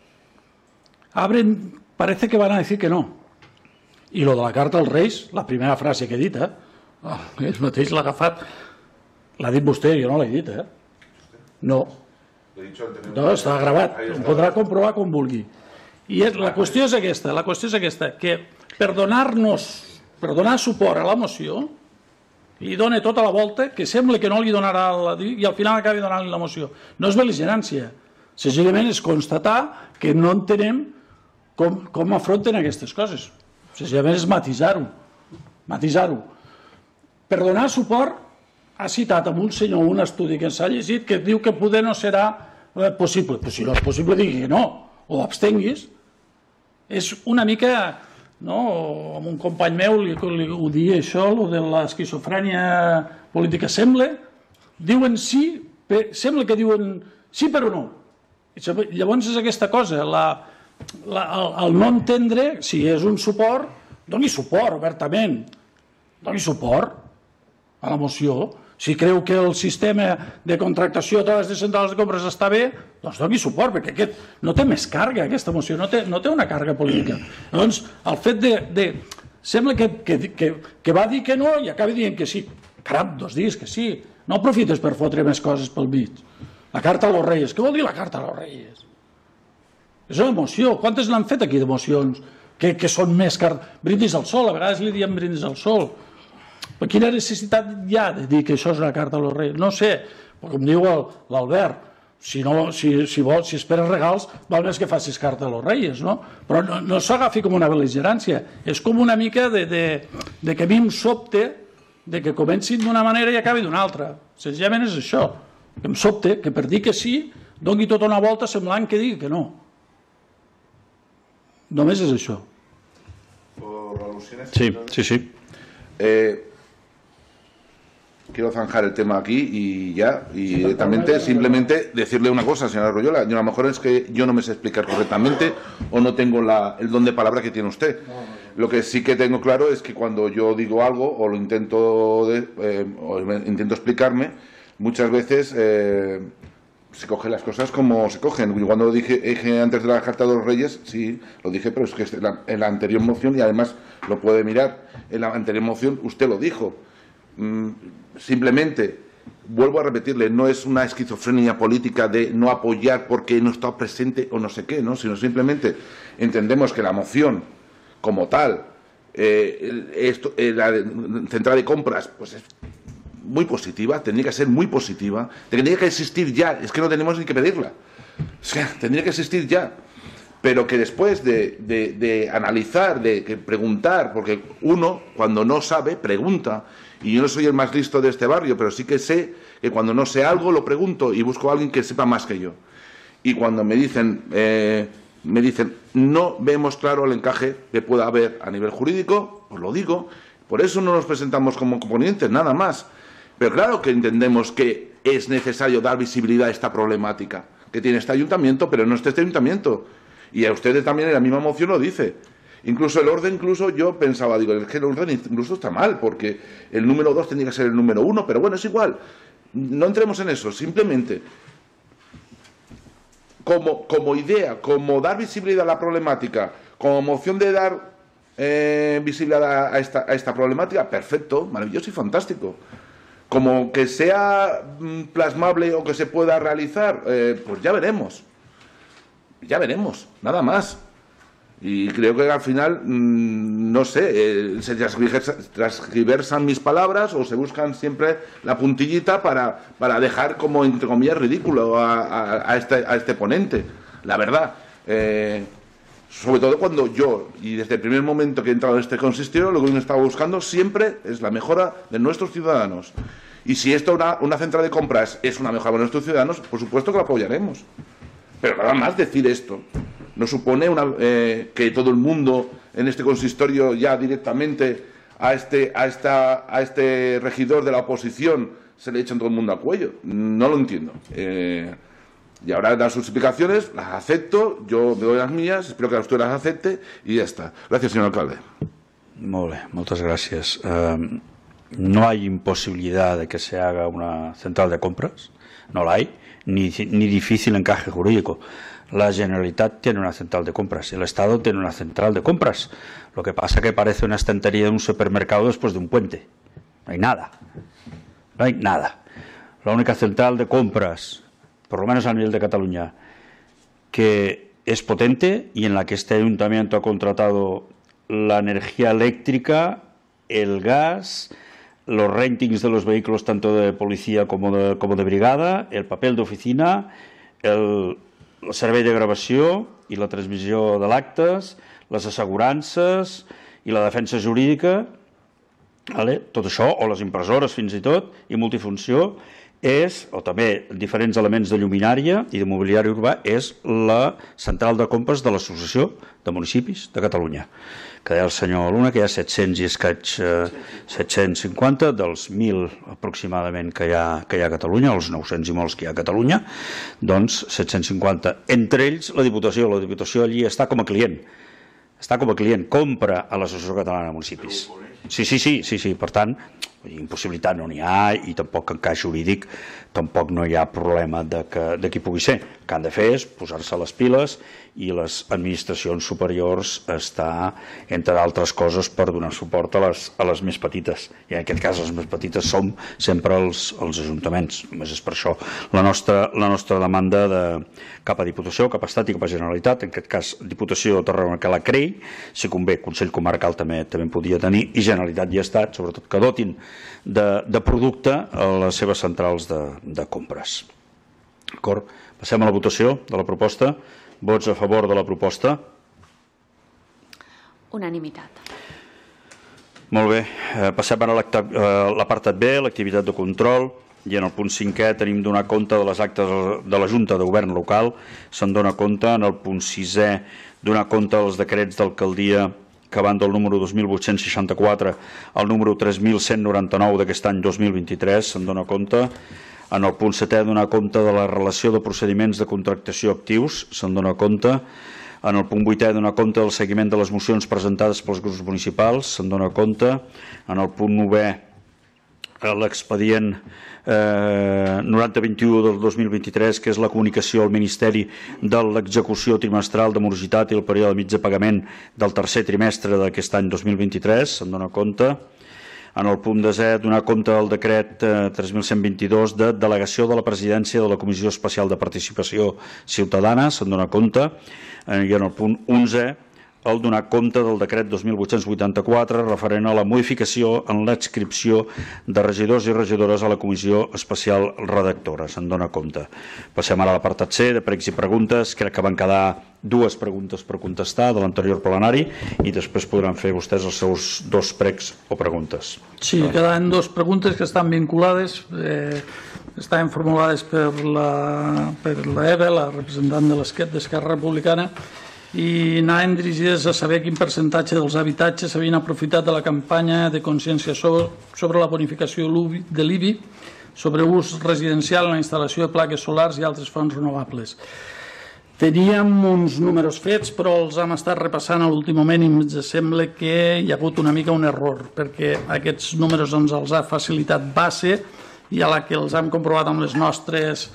Parece que van a decir que no. I lo de la carta als Reis, la primera frase que he dit, ell mateix l'ha agafat, l'ha dit vostè, jo no l'he dit, No. No, està gravat, ho podrà comprovar com vulgui. I la qüestió és aquesta, que per donar suport a la moció, li dona tota la volta, que sembla que no li donarà i al final acabi donant-li la moció. No és bel·ligerància, senzillament és constatar que no entenem com afronten aquestes coses. Senzillament és matisar-ho. Per donar suport, ha citat amb un senyor un estudi que s'ha llegit que diu que poder no serà possible. Però si no és possible, digui que no, o abstenguis. És una mica, amb un company meu ho dia això, el de l'esquizofrènia política, diuen sí, sembla que diuen sí però no. Llavors és aquesta cosa, el no entendre, si és un suport, doni suport obertament, doni suport a la moció. Si creu que el sistema de contractació a través de centrals de compres està bé, doncs doni suport, perquè no té més càrrega, aquesta moció, no té una càrrega política. Llavors, el fet de... Sembla que va dir que no i acabi dient que sí. Caram, doncs digues que sí. No aprofites per fotre més coses pel mig. La carta a los Reyes. Què vol dir la carta a los Reyes? És una moció. Quantes n'han fet aquí de mocions que són més brindis al sol? A vegades li diem brindis al sol. Però quina necessitat hi ha de dir que això és una carta a los Reis? No sé, com diu l'Albert, si esperes regals, val més que facis carta a los Reis, no? Però no s'agafi com una bel·ligerància, és com una mica de que a mi em sobte de que comencin d'una manera i acabi d'una altra. Senzillament és això, que em sobte que per dir que sí, doni tota una volta semblant que digui que no. Només és això.
Sí.
Quiero zanjar el tema aquí y ya, y directamente simplemente decirle una cosa, señora Royola. A lo mejor es que yo no me sé explicar correctamente o no tengo el don de palabra que tiene usted. Lo que sí que tengo claro es que cuando yo digo algo o lo intento explicarme, muchas veces se cogen las cosas como se cogen. Cuando lo dije antes de la Carta de los Reyes, sí, lo dije, pero es que en la anterior moción, y además lo puede mirar, en la anterior moción usted lo dijo. Simplemente, vuelvo a repetirle, no es una esquizofrenia política de no apoyar porque no está presente o no sé qué, ¿no? Sino simplemente entendemos que la moción como tal, la central de compras, pues es muy positiva, tendría que ser muy positiva, tendría que existir ya, es que no tenemos ni que pedirla, o sea, tendría que existir ya. Pero que después de analizar, de preguntar, porque uno cuando no sabe, pregunta, y yo no soy el más listo de este barrio, pero sí que sé que cuando no sé algo lo pregunto y busco a alguien que sepa más que yo. Y cuando me dicen no vemos claro el encaje que pueda haber a nivel jurídico, pues lo digo, por eso no nos presentamos como componentes, nada más. Pero claro que entendemos que es necesario dar visibilidad a esta problemática que tiene este ayuntamiento, pero no este ayuntamiento. Y a ustedes también en la misma moción lo dice. Incluso el orden, yo pensaba, es que el orden incluso está mal, porque el número 2 tendría que ser el número 1, pero bueno, es igual. No entremos en eso, simplemente como idea, como dar visibilidad a la problemática, como moción de dar visibilidad a esta problemática, perfecto, maravilloso y fantástico. Como que sea plasmable o que se pueda realizar, pues ya veremos. Ya veremos, nada más. Y creo que al final, no sé, se transgiversan mis palabras o se buscan siempre la puntillita para dejar como, entre comillas, ridículo a este ponente. La verdad. Sobre todo cuando yo, y desde el primer momento que he entrado en este consistorio, lo que he estado buscando siempre es la mejora de nuestros ciudadanos. Y si esto, una central de compras, es una mejora de nuestros ciudadanos, por supuesto que lo apoyaremos. Pero nada más decir esto no supone que todo el mundo en este consistorio ya directamente a este regidor de la oposición se le echan todo el mundo al cuello. No lo entiendo. Y ahora dar sus explicaciones, las acepto, yo me doy las mías, espero que usted las acepte y ya está. Gracias, señor alcalde.
Molt bé, moltes gràcies. No hay imposibilidad de que se haga una central de compras, no la hay, ni difícil encaje jurídico. La Generalitat tiene una central de compras, el Estado tiene una central de compras. Lo que pasa que parece una estantería de un supermercado después de un puente. No hay nada. No hay nada. La única central de compras, por lo menos a nivel de Cataluña, que es potente y en la que este ayuntamiento ha contratado la energía eléctrica, el gas, los ratings de los vehículos tanto de policía como de brigada, el papel d'oficina, el servei de gravació i la transmissió de l'actes, les assegurances i la defensa jurídica, tot això, o les impressores fins i tot, i multifunció, o també diferents elements de lluminària i de mobiliari urbà, és la central de compres de l'Associació de Municipis de Catalunya, que deia el senyor Luna que hi ha 700 i escaig 750 dels 1.000 aproximadament que hi ha a Catalunya, els 900 i molts que hi ha a Catalunya, doncs 750. Entre ells la Diputació allí està com a client, compra a l'Associació Catalana de Municipis. Sí, per tant, impossibilitat no n'hi ha i tampoc en cas jurídic tampoc no hi ha problema de qui pugui ser. El que han de fer és posar-se les piles i les administracions superiors està, entre d'altres coses, per donar suport a les més petites. I en aquest cas les més petites som sempre els ajuntaments. Només és per això la nostra demanda cap a Diputació, cap a Estat i cap a Generalitat, en aquest cas Diputació de Tarragona que la creï, si convé Consell Comarcal també en podia tenir, i Generalitat i Estat, sobretot que dotin de producte a les seves centrals de compres. D'acord? Passem a la votació de la proposta. Vots a favor de la proposta?
Unanimitat.
Molt bé. Passem a l'apartat B, l'activitat de control, i en el punt 5è tenim donar compte de les actes de la Junta de Govern Local. Se'n dona compte. En el punt 6è, donar compte dels decrets d'alcaldia que van del número 2.864 al número 3.199 d'aquest any 2023, se'n dona compte. En el punt 7è, donar compte de la relació de procediments de contractació actius, se'n dona compte. En el punt 8è, donar compte del seguiment de les mocions presentades pels grups municipals, se'n dona compte. En el punt 9è, l'expedient 9021 del 2023, que és la comunicació al Ministeri de l'execució trimestral de morositat i el període mig de pagament del tercer trimestre d'aquest any 2023, se'n dona compte. En el punt 10è, donar compte del decret 3.122 de delegació de la presidència de la Comissió Especial de Participació Ciutadana, se'n dona compte. I en el punt 11è, el donar compte del decret 2.884 referent a la modificació en l'adscripció de regidors i regidores a la Comissió Especial Redactora. Se'n dona compte. Passem ara a l'apartat C, de pregs i preguntes. Crec que van quedar 2 preguntes per contestar de l'anterior plenari i després podran fer vostès els seus 2 pregs o preguntes.
Sí, quedaven 2 preguntes que estan vinculades, estaven formulades per l'Eva, la representant de l'Esquerra Republicana, i anaven dirigides a saber quin percentatge dels habitatges s'havien aprofitat de la campanya de conscienciació sobre la bonificació de l'IBI sobre ús residencial en la instal·lació de plaques solars i altres fonts renovables. Teníem uns números fets, però els hem estat repassant a l'últim moment i ens sembla que hi ha hagut una mica un error, perquè aquests números ens els ha facilitat base i a la que els hem comprovat amb els nostres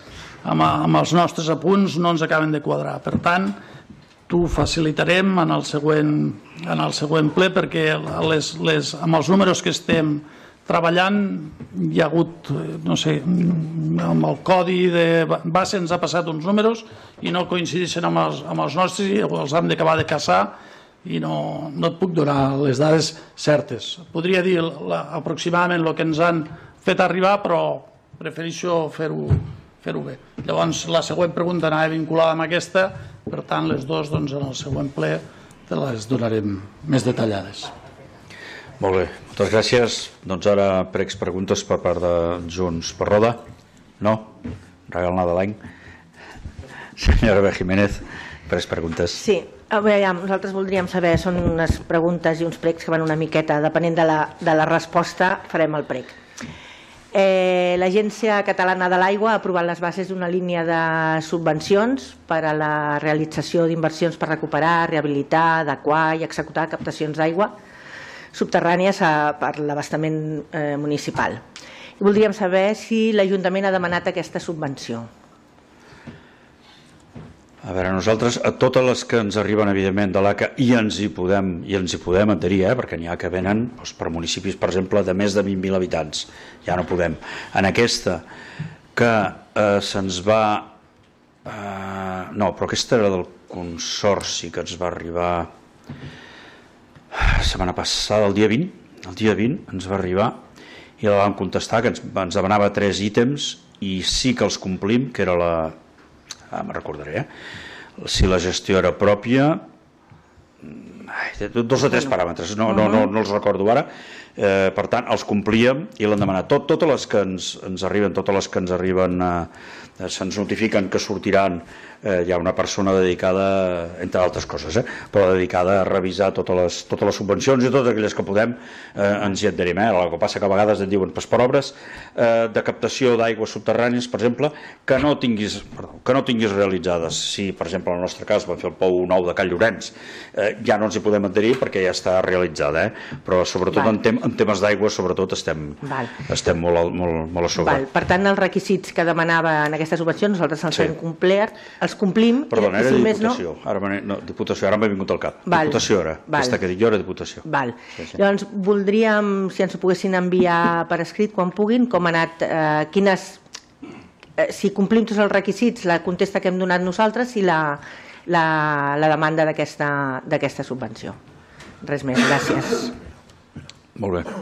apunts no ens acaben de quadrar. Per tant, t'ho facilitarem en el següent ple perquè amb els números que estem treballant hi ha hagut, no sé, amb el codi de base ens ha passat uns números i no coincideixen amb els nostres i els hem d'acabar de caçar i no et puc donar les dades certes. Podria dir aproximadament el que ens han fet arribar, però prefereixo fer-ho bé. Llavors, la següent pregunta anava vinculada amb aquesta, per tant, les dues en el següent ple te les donarem més detallades.
Molt bé, moltes gràcies. Doncs ara pregs preguntes per part de Junts per Roda. No? Regal nadalenc. Senyora B. Jiménez, pregs preguntes.
Sí, nosaltres voldríem saber, són unes preguntes i uns pregs que van una miqueta, depenent de la resposta farem el preg. L'Agència Catalana de l'Aigua ha aprovat les bases d'una línia de subvencions per a la realització d'inversions per recuperar, rehabilitar, adequar i executar captacions d'aigua subterrànies per l'abastament municipal. I voldríem saber si l'Ajuntament ha demanat aquesta subvenció.
A veure, nosaltres, a totes les que ens arriben, evidentment, de l'ACA, i ens hi podem adherir, perquè n'hi ha que venen per municipis, per exemple, de més de 20.000 habitants. Ja no podem. En aquesta, que se'ns va... No, però aquesta era del Consorci, que ens va arribar la setmana passada, el dia 20. El dia 20 ens va arribar i la vam contestar, que ens demanava 3 ítems i sí que els complim, que era la... me'n recordaré, si la gestió era pròpia, 2 o 3 paràmetres, no els recordo ara, per tant, els complíem i l'han demanat. Totes les que ens arriben, se'ns notifiquen que sortiran, hi ha una persona dedicada, entre altres coses, però dedicada a revisar totes les subvencions i totes aquelles que podem, ens hi adherim. El que passa que a vegades et diuen per obres de captació d'aigües subterrànies, per exemple, que no tinguis realitzades. Si, per exemple, en el nostre cas vam fer el pou nou de Can Llorenç, ja no ens hi podem adherir perquè ja està realitzada, però sobretot en temes d'aigua sobretot estem molt a sobre.
Per tant, els requisits que demanava en aquesta subvenció nosaltres els complim.
Perdona, era Diputació. Diputació, ara m'he vingut al cap. Diputació era. Aquesta que dic jo era Diputació.
Llavors, voldríem, si ens ho poguessin enviar per escrit quan puguin, com ha anat, si complim tots els requisits, la contesta que hem donat nosaltres i la demanda d'aquesta subvenció. Res més, gràcies.
Molt bé.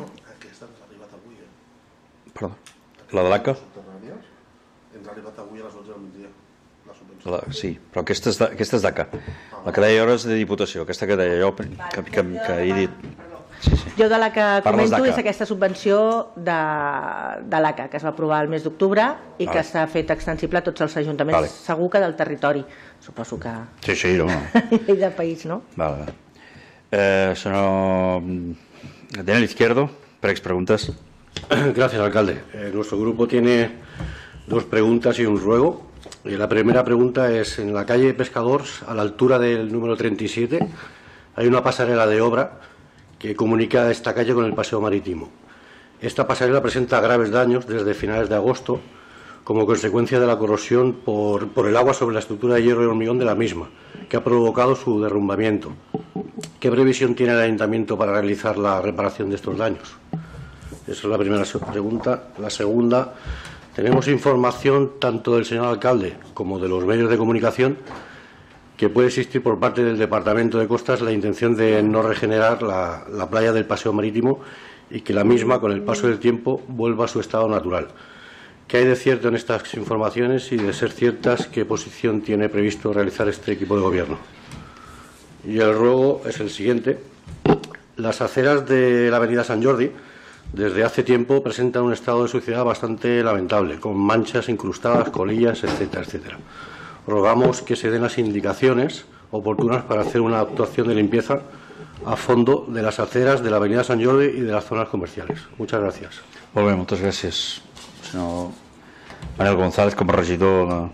Perdó. La de l'ACA?
Ens ha arribat avui a les 12 del migdia.
Sí, però aquesta és d'ACA. La que deia jo és de Diputació, aquesta que deia jo que he dit.
Jo de la que comento és aquesta subvenció de l'ACA, que es va aprovar el mes d'octubre i que s'ha fet extensible a tots els ajuntaments, segur que del territori. Suposo que...
Sí, no.
I del país, ¿no?
Vale. Señor Daniel Izquierdo, preguntas.
Gracias, alcalde. Nuestro grupo tiene 2 preguntas y un ruego. La primera pregunta es, en la calle Pescadores, a la altura del número 37, hay una pasarela de obra que comunica esta calle con el paseo marítimo. Esta pasarela presenta graves daños desde finales de agosto como consecuencia de la corrosión por el agua sobre la estructura de hierro y hormigón de la misma, que ha provocado su derrumbamiento. ¿Qué previsión tiene el ayuntamiento para realizar la reparación de estos daños? Esa es la primera pregunta. La segunda, tenemos información tanto del señor alcalde como de los medios de comunicación que puede existir por parte del Departamento de Costas la intención de no regenerar la playa del paseo marítimo y que la misma, con el paso del tiempo, vuelva a su estado natural. ¿Qué hay de cierto en estas informaciones y, de ser ciertas, qué posición tiene previsto realizar este equipo de gobierno? Y el ruego es el siguiente. Las aceras de la avenida San Jordi desde hace tiempo presentan un estado de suciedad bastante lamentable, con manchas incrustadas, colillas, etcétera, etcétera. Rogamos que se den las indicaciones oportunas para hacer una actuación de limpieza a fondo de las aceras de la avenida San Jordi y de las zonas comerciales. Muchas gracias.
Molt bé, moltes gràcies. Senyor Manel González, com a regidor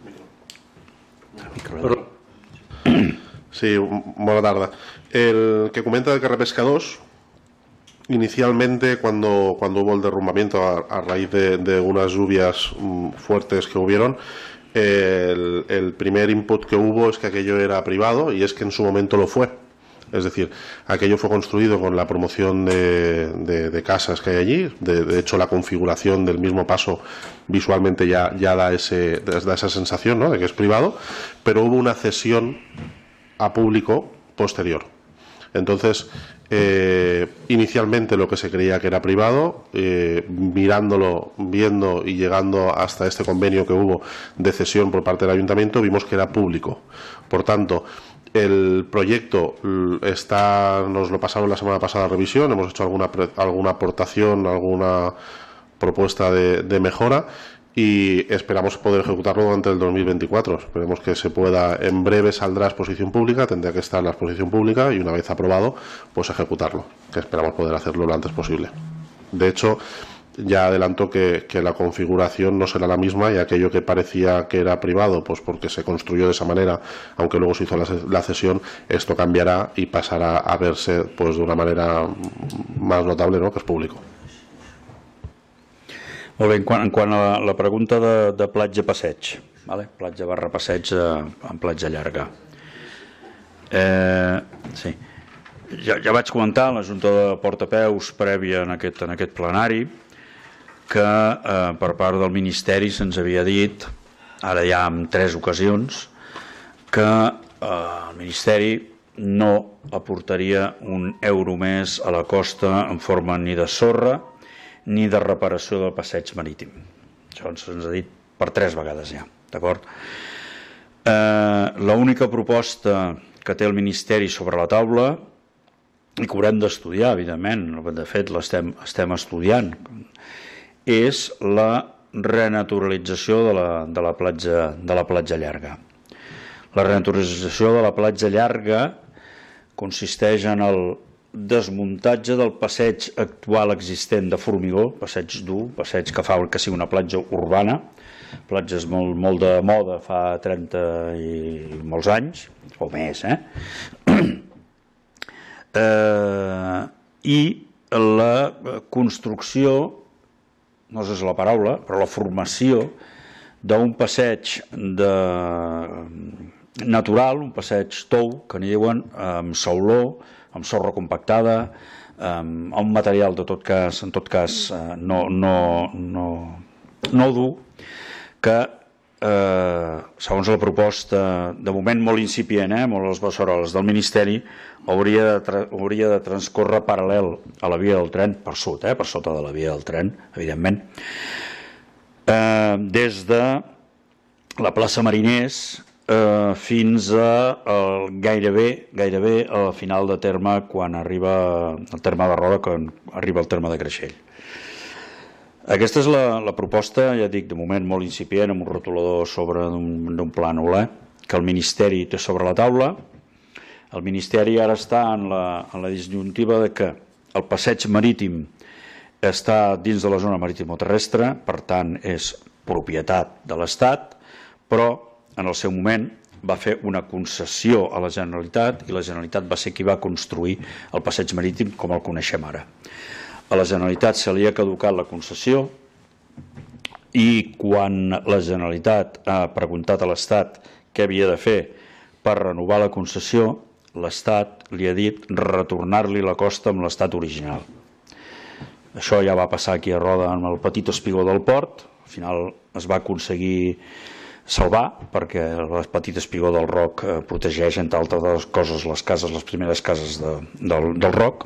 Sí, buena tarde. El que comenta del carrer Pescadors, inicialmente cuando hubo el derrumbamiento a raíz de unas lluvias fuertes que hubieron, el primer input que hubo es que aquello era privado, y es que en su momento lo fue. Es decir, aquello fue construido con la promoción de casas que hay allí. De hecho, la configuración del mismo paso visualmente ya da esa sensación, ¿no?, de que es privado, pero hubo una cesión a público posterior. Entonces, inicialmente lo que se creía que era privado, mirándolo, viendo y llegando hasta este convenio que hubo de cesión por parte del ayuntamiento, vimos que era público. Por tanto, el proyecto nos lo pasaron la semana pasada a revisión, hemos hecho alguna aportación, alguna propuesta de mejora, y esperamos poder ejecutarlo durante el 2024. Esperemos que se pueda, en breve saldrá a exposición pública, tendrá que estar en la exposición pública y una vez aprobado, pues ejecutarlo, que esperamos poder hacerlo lo antes posible. De hecho, ya adelanto que la configuración no será la misma y aquello que parecía que era privado, pues porque se construyó de esa manera, aunque luego se hizo la cesión, esto cambiará y pasará a verse pues de una manera más notable, ¿no?, que es público.
Molt bé, en quant a la pregunta de platja-passeig, platja/passeig en platja llarga. Sí. Ja vaig comentar en la Junta de Portapeus prèvia en aquest plenari que per part del Ministeri se'ns havia dit, ara ja en 3 ocasions, que el Ministeri no aportaria un euro més a la costa en forma ni de sorra ni de reparació del passeig marítim. Això se'ns ha dit per 3 vegades ja, d'acord? L'única proposta que té el Ministeri sobre la taula, i que haurem d'estudiar, evidentment, de fet l'estem estudiant, és la renaturalització de la platja llarga. La renaturalització de la platja llarga consisteix en el desmuntatge del passeig actual existent de formigó, passeig dur, passeig que fa que sigui una platja urbana, platges molt de moda fa 30 i molts anys, o més, i la construcció, no sé si és la paraula, però la formació d'un passeig natural, un passeig tou, que n'hi diuen, amb sauló, amb sorra compactada, amb un material en tot cas no dur, que segons la proposta, de moment molt incipient, molt a les bessoreres del Ministeri, hauria de transcórrer paral·lel a la via del tren, per sota de la via del tren, evidentment, des de la plaça Mariners fins a gairebé al final de terme, quan arriba al terme de Roda, quan arriba al terme de Creixell. Aquesta és la proposta, ja dic, de moment molt incipient, amb un rotulador sobre d'un plànol, que el Ministeri té sobre la taula. El Ministeri ara està en la disjuntiva de que el passeig marítim està dins de la zona maritimoterrestre, per tant és propietat de l'Estat, però en el seu moment va fer una concessió a la Generalitat i la Generalitat va ser qui va construir el passeig marítim com el coneixem ara. A la Generalitat se li ha caducat la concessió i quan la Generalitat ha preguntat a l'Estat què havia de fer per renovar la concessió, l'Estat li ha dit retornar-li la costa amb l'estat original. Això ja va passar aquí a Roda amb el petit espigó del port, al final es va aconseguir salvar perquè el petit espigó del Roc protegeix, entre altres coses, les primeres cases del Roc.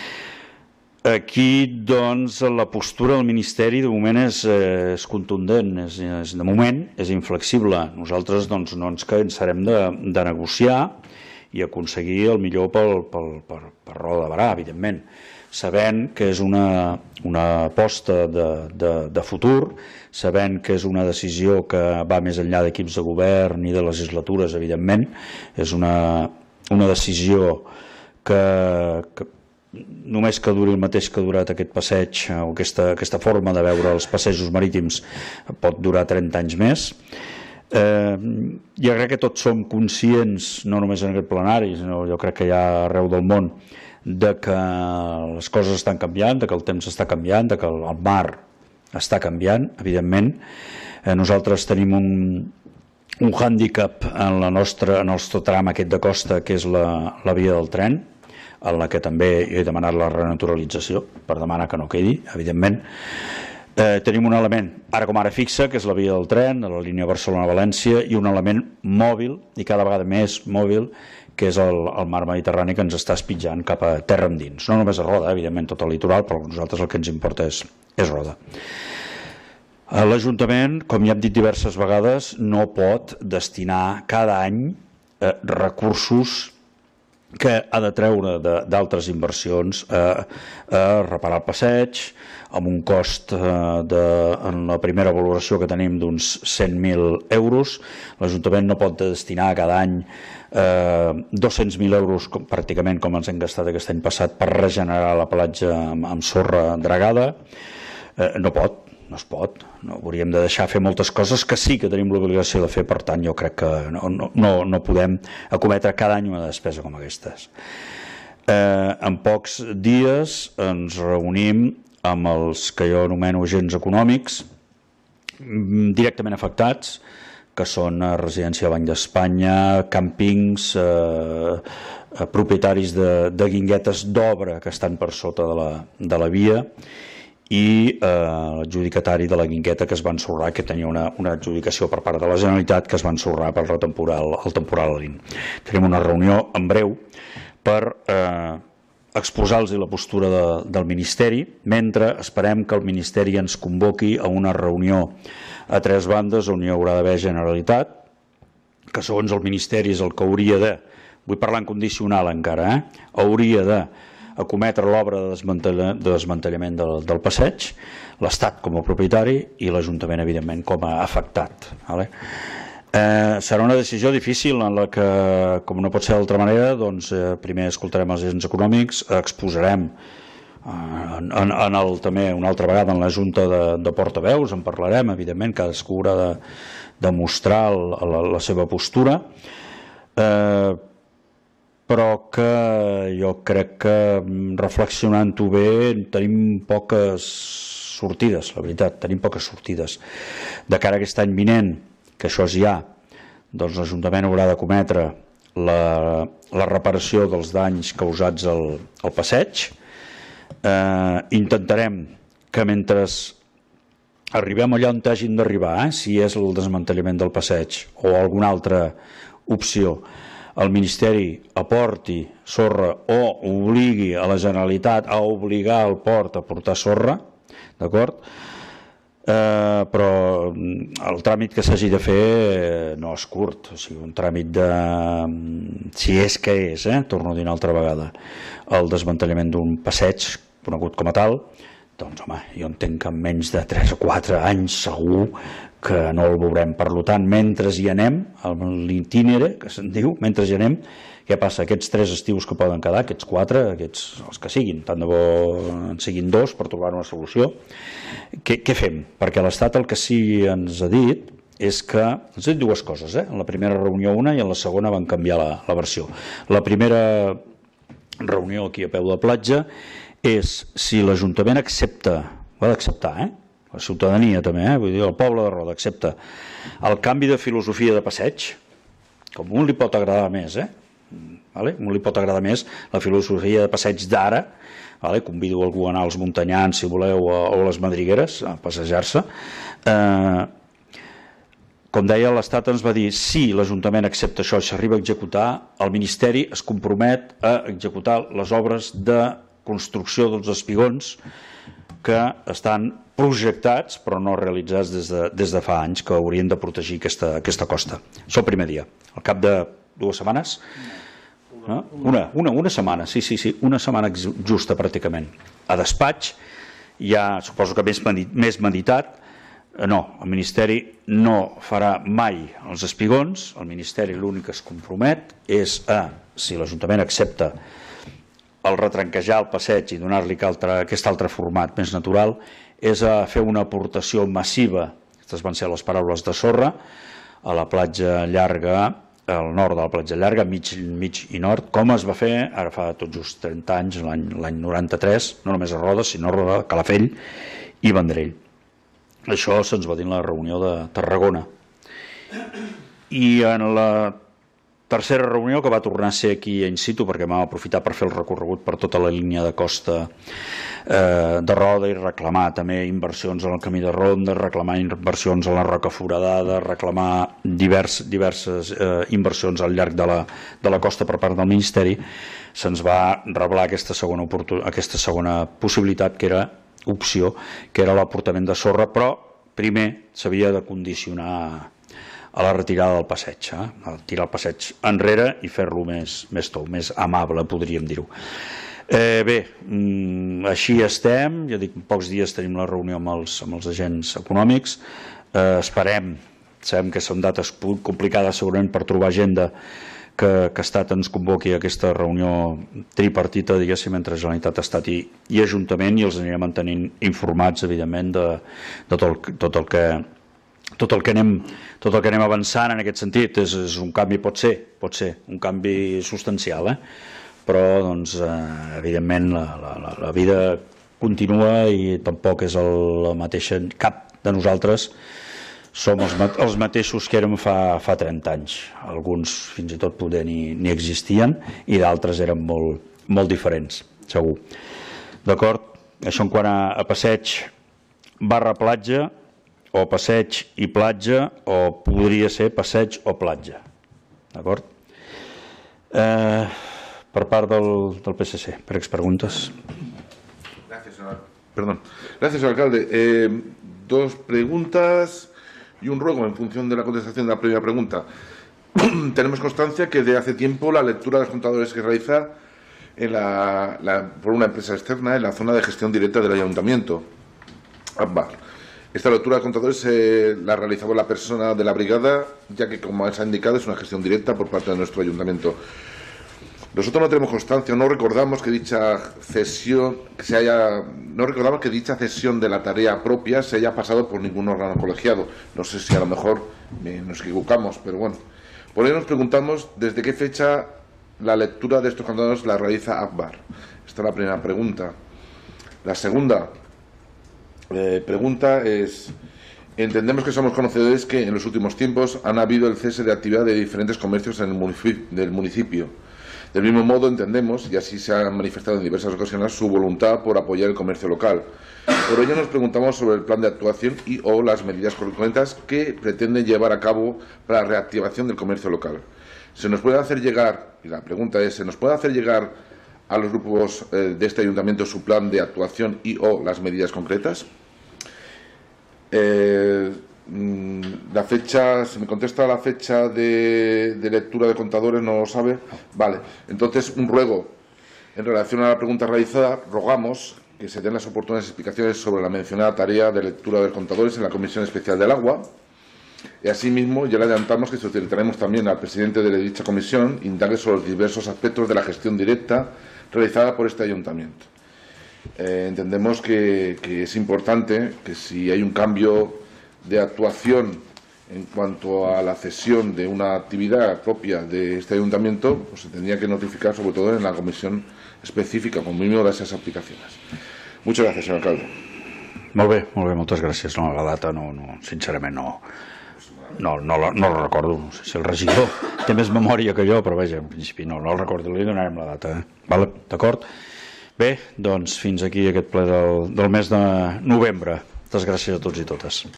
Aquí, doncs, la postura del Ministeri de moment és contundent, de moment és inflexible. Nosaltres no ens cansarem de negociar i aconseguir el millor per Roda de Barà, evidentment, sabent que és una aposta de futur, sabent que és una decisió que va més enllà d'equips de govern i de legislatures, evidentment, és una decisió que només que duri el mateix que ha durat aquest passeig o aquesta forma de veure els passejos marítims pot durar 30 anys més. Jo crec que tots som conscients, no només en aquest plenari, sinó jo crec que hi ha arreu del món, de que les coses estan canviant, de que el temps està canviant, de que el mar està canviant, evidentment. Nosaltres tenim un hàndicap en el nostre tram aquest de costa, que és la via del tren, en la que també he demanat la renaturalització, per demanar que no quedi, evidentment. Tenim un element, ara com ara fixa, que és la via del tren, de la línia Barcelona-València, i un element mòbil, i cada vegada més mòbil, que és el mar Mediterrani, que ens està espitjant cap a terra endins. No només a Roda, evidentment, tot el litoral, però a nosaltres el que ens importa és Roda. L'Ajuntament, com ja hem dit diverses vegades, no pot destinar cada any recursos que ha de treure d'altres inversions a reparar el passeig, amb un cost en la primera valoració que tenim d'uns 100.000 euros. L'Ajuntament no pot destinar cada any 200.000 euros, pràcticament com ens hem gastat aquest any passat, per regenerar la platja amb sorra dragada. No es pot. No hauríem de deixar fer moltes coses que sí que tenim l'obligació de fer, per tant jo crec que no podem acometre cada any una despesa com aquestes. En pocs dies ens reunim amb els que jo anomeno agents econòmics directament afectats, que són Residència Banc d'Espanya, càmpings, propietaris de guinguetes d'obra que estan per sota de la via, i l'adjudicatari de la guingueta que es va ensorrar, que tenia una adjudicació per part de la Generalitat, que es va ensorrar per el temporal Alín. Tenim una reunió en breu per exposar-los la postura del Ministeri, mentre esperem que el Ministeri ens convoqui a una reunió a 3 bandes on hi haurà d'haver Generalitat, que segons el Ministeri és el que hauria de, vull parlar en condicional encara, hauria de acometre l'obra de desmantellament del passeig, l'Estat com a propietari i l'Ajuntament, evidentment, com a afectat. Serà una decisió difícil en la que, com no pot ser d'altra manera, primer escoltarem els agents econòmics, exposarem també una altra vegada en la Junta de Portaveus, en parlarem, evidentment, cadascú haurà de mostrar la seva postura, però que jo crec que reflexionant-ho bé tenim poques sortides, la veritat, tenim poques sortides. De cara a aquest any vinent, que això és ja, doncs l'Ajuntament haurà de cometre la reparació dels danys causats al passeig. Intentarem que mentre arribem allà on hagin d'arribar, si és el desmantellament del passeig o alguna altra opció, el Ministeri aporti sorra o obligui a la Generalitat a obligar el port a portar sorra, d'acord? Però el tràmit que s'hagi de fer no és curt, o sigui, un tràmit de... si és que és, torno a dir una altra vegada, el desmantellament d'un passeig conegut com a tal, doncs home, jo entenc que en menys de 3 o 4 anys segur que no el veurem. Per tant, mentre hi anem, l'itinerari, que se'n diu, mentre hi anem, què passa? Aquests 3 estius que poden quedar, aquests 4, els que siguin, tant de bo en siguin 2 per trobar una solució, què fem? Perquè l'Estat el que sí ens ha dit és que, ens ha dit 2 coses, en la primera reunió una i en la segona van canviar la versió. La primera reunió aquí a peu de platja és si l'Ajuntament accepta, ho ha d'acceptar, la ciutadania també, vull dir, el poble de Roda accepta el canvi de filosofia de passeig, com un li pot agradar més, un li pot agradar més la filosofia de passeig d'ara, convido algú a anar als Muntanyans, si voleu, o a les Madrigueres, a passejar-se. Com deia, l'Estat ens va dir, si l'Ajuntament accepta això i s'arriba a executar, el Ministeri es compromet a executar les obres de construcció dels espigons que estan projectats però no realitzats des de fa anys, que haurien de protegir aquesta costa. Això el primer dia. Al cap de 2 setmanes, una setmana, sí, una setmana justa pràcticament. A despatx, ja suposo que més meditat, no, el Ministeri no farà mai els espigons, el Ministeri l'únic que es compromet és a, si l'Ajuntament accepta el retranquejar el passeig i donar-li aquest altre format més natural, és a fer una aportació massiva, aquestes van ser les paraules de sorra, a la platja llarga, al nord de la platja llarga, mig i nord, com es va fer ara fa tot just 30 anys, l'any 93, no només a Roda, sinó a Roda, Calafell i Vendrell. Això se'ns va dir en la reunió de Tarragona. I en la tercera reunió, que va tornar a ser aquí in situ, perquè vam aprofitar per fer el recorregut per tota la línia de costa de Roda i reclamar també inversions en el camí de ronda, reclamar inversions en la Roca Foradada, reclamar diverses inversions al llarg de la costa per part del Ministeri, se'ns va revelar aquesta segona possibilitat, que era opció, que era l'aportament de sorra, però primer s'havia de condicionar a la retirada del passeig, a tirar el passeig enrere i fer-lo més tou, més amable, podríem dir-ho. Bé, així estem, ja dic, en pocs dies tenim la reunió amb els agents econòmics, sabem que són dates complicades segurament per trobar agenda que Estat ens convoqui a aquesta reunió tripartita, diguéssim, entre Generalitat, Estat i Ajuntament, i els anirem mantenint informats, evidentment, de tot el que anem avançant en aquest sentit. És un canvi, pot ser un canvi substancial, però doncs, evidentment la vida continua i tampoc és el mateix. Cap de nosaltres som els mateixos que érem fa 30 anys. Alguns fins i tot poder ni existien i d'altres eren molt diferents, segur. D'acord? Això en quant a passeig barra platja, o passeig i platja, o podria ser passeig o platja. D'acord? Per part del PSC, per preguntes.
Gracias, alcalde. Dos preguntas y un ruego en función de la contestación de la primera pregunta. Tenemos constancia que de hace tiempo la lectura de los contadores se realiza por una empresa externa en la zona de gestión directa del ayuntamiento, APBAR. Esta lectura de contadores la ha realizado la persona de la brigada, ya que, como se ha indicado, es una gestión directa por parte de nuestro ayuntamiento. Nosotros no tenemos constancia, no recordamos que dicha cesión de la tarea propia se haya pasado por ningún órgano colegiado. No sé si a lo mejor nos equivocamos, pero bueno. Por ello nos preguntamos desde qué fecha la lectura de estos contadores la realiza APBAR. Esta es la primera pregunta. La segunda pregunta es: entendemos que somos conocedores que en los últimos tiempos han habido el cese de actividad de diferentes comercios en el municipio. Del mismo modo entendemos, y así se ha manifestado en diversas ocasiones, su voluntad por apoyar el comercio local. Por ello nos preguntamos sobre el plan de actuación y o las medidas concretas que pretenden llevar a cabo para la reactivación del comercio local. ¿Se nos puede hacer llegar, y la pregunta es, ¿se nos puede hacer llegar a los grupos de este ayuntamiento su plan de actuación y o las medidas concretas? La fecha, se me contesta la fecha de lectura de contadores, no lo sabe. Vale, entonces un ruego en relación a la pregunta realizada. Rogamos que se den las oportunas explicaciones sobre la mencionada tarea de lectura de contadores en la Comisión Especial del Agua. Y asimismo, ya le adelantamos que solicitaremos también al presidente de dicha comisión indague sobre los diversos aspectos de la gestión directa realizada por este ayuntamiento. Entendemos que es importante que si hay un cambio de actuación en cuanto a la cesión de una actividad propia de este ayuntamiento, pues se tendría que notificar, sobre todo en la comisión específica, con mínimo de esas aplicaciones. Muchas gracias, señor alcalde.
Molt bé, moltes gràcies. No, la data, sincerament, no la recordo. No sé si el regidor té més memòria que jo, però vaja, en principi no el recordo. Li donarem la data. Vale? D'acord? Bé, doncs fins aquí aquest ple del mes de novembre. Moltes gràcies a tots i totes.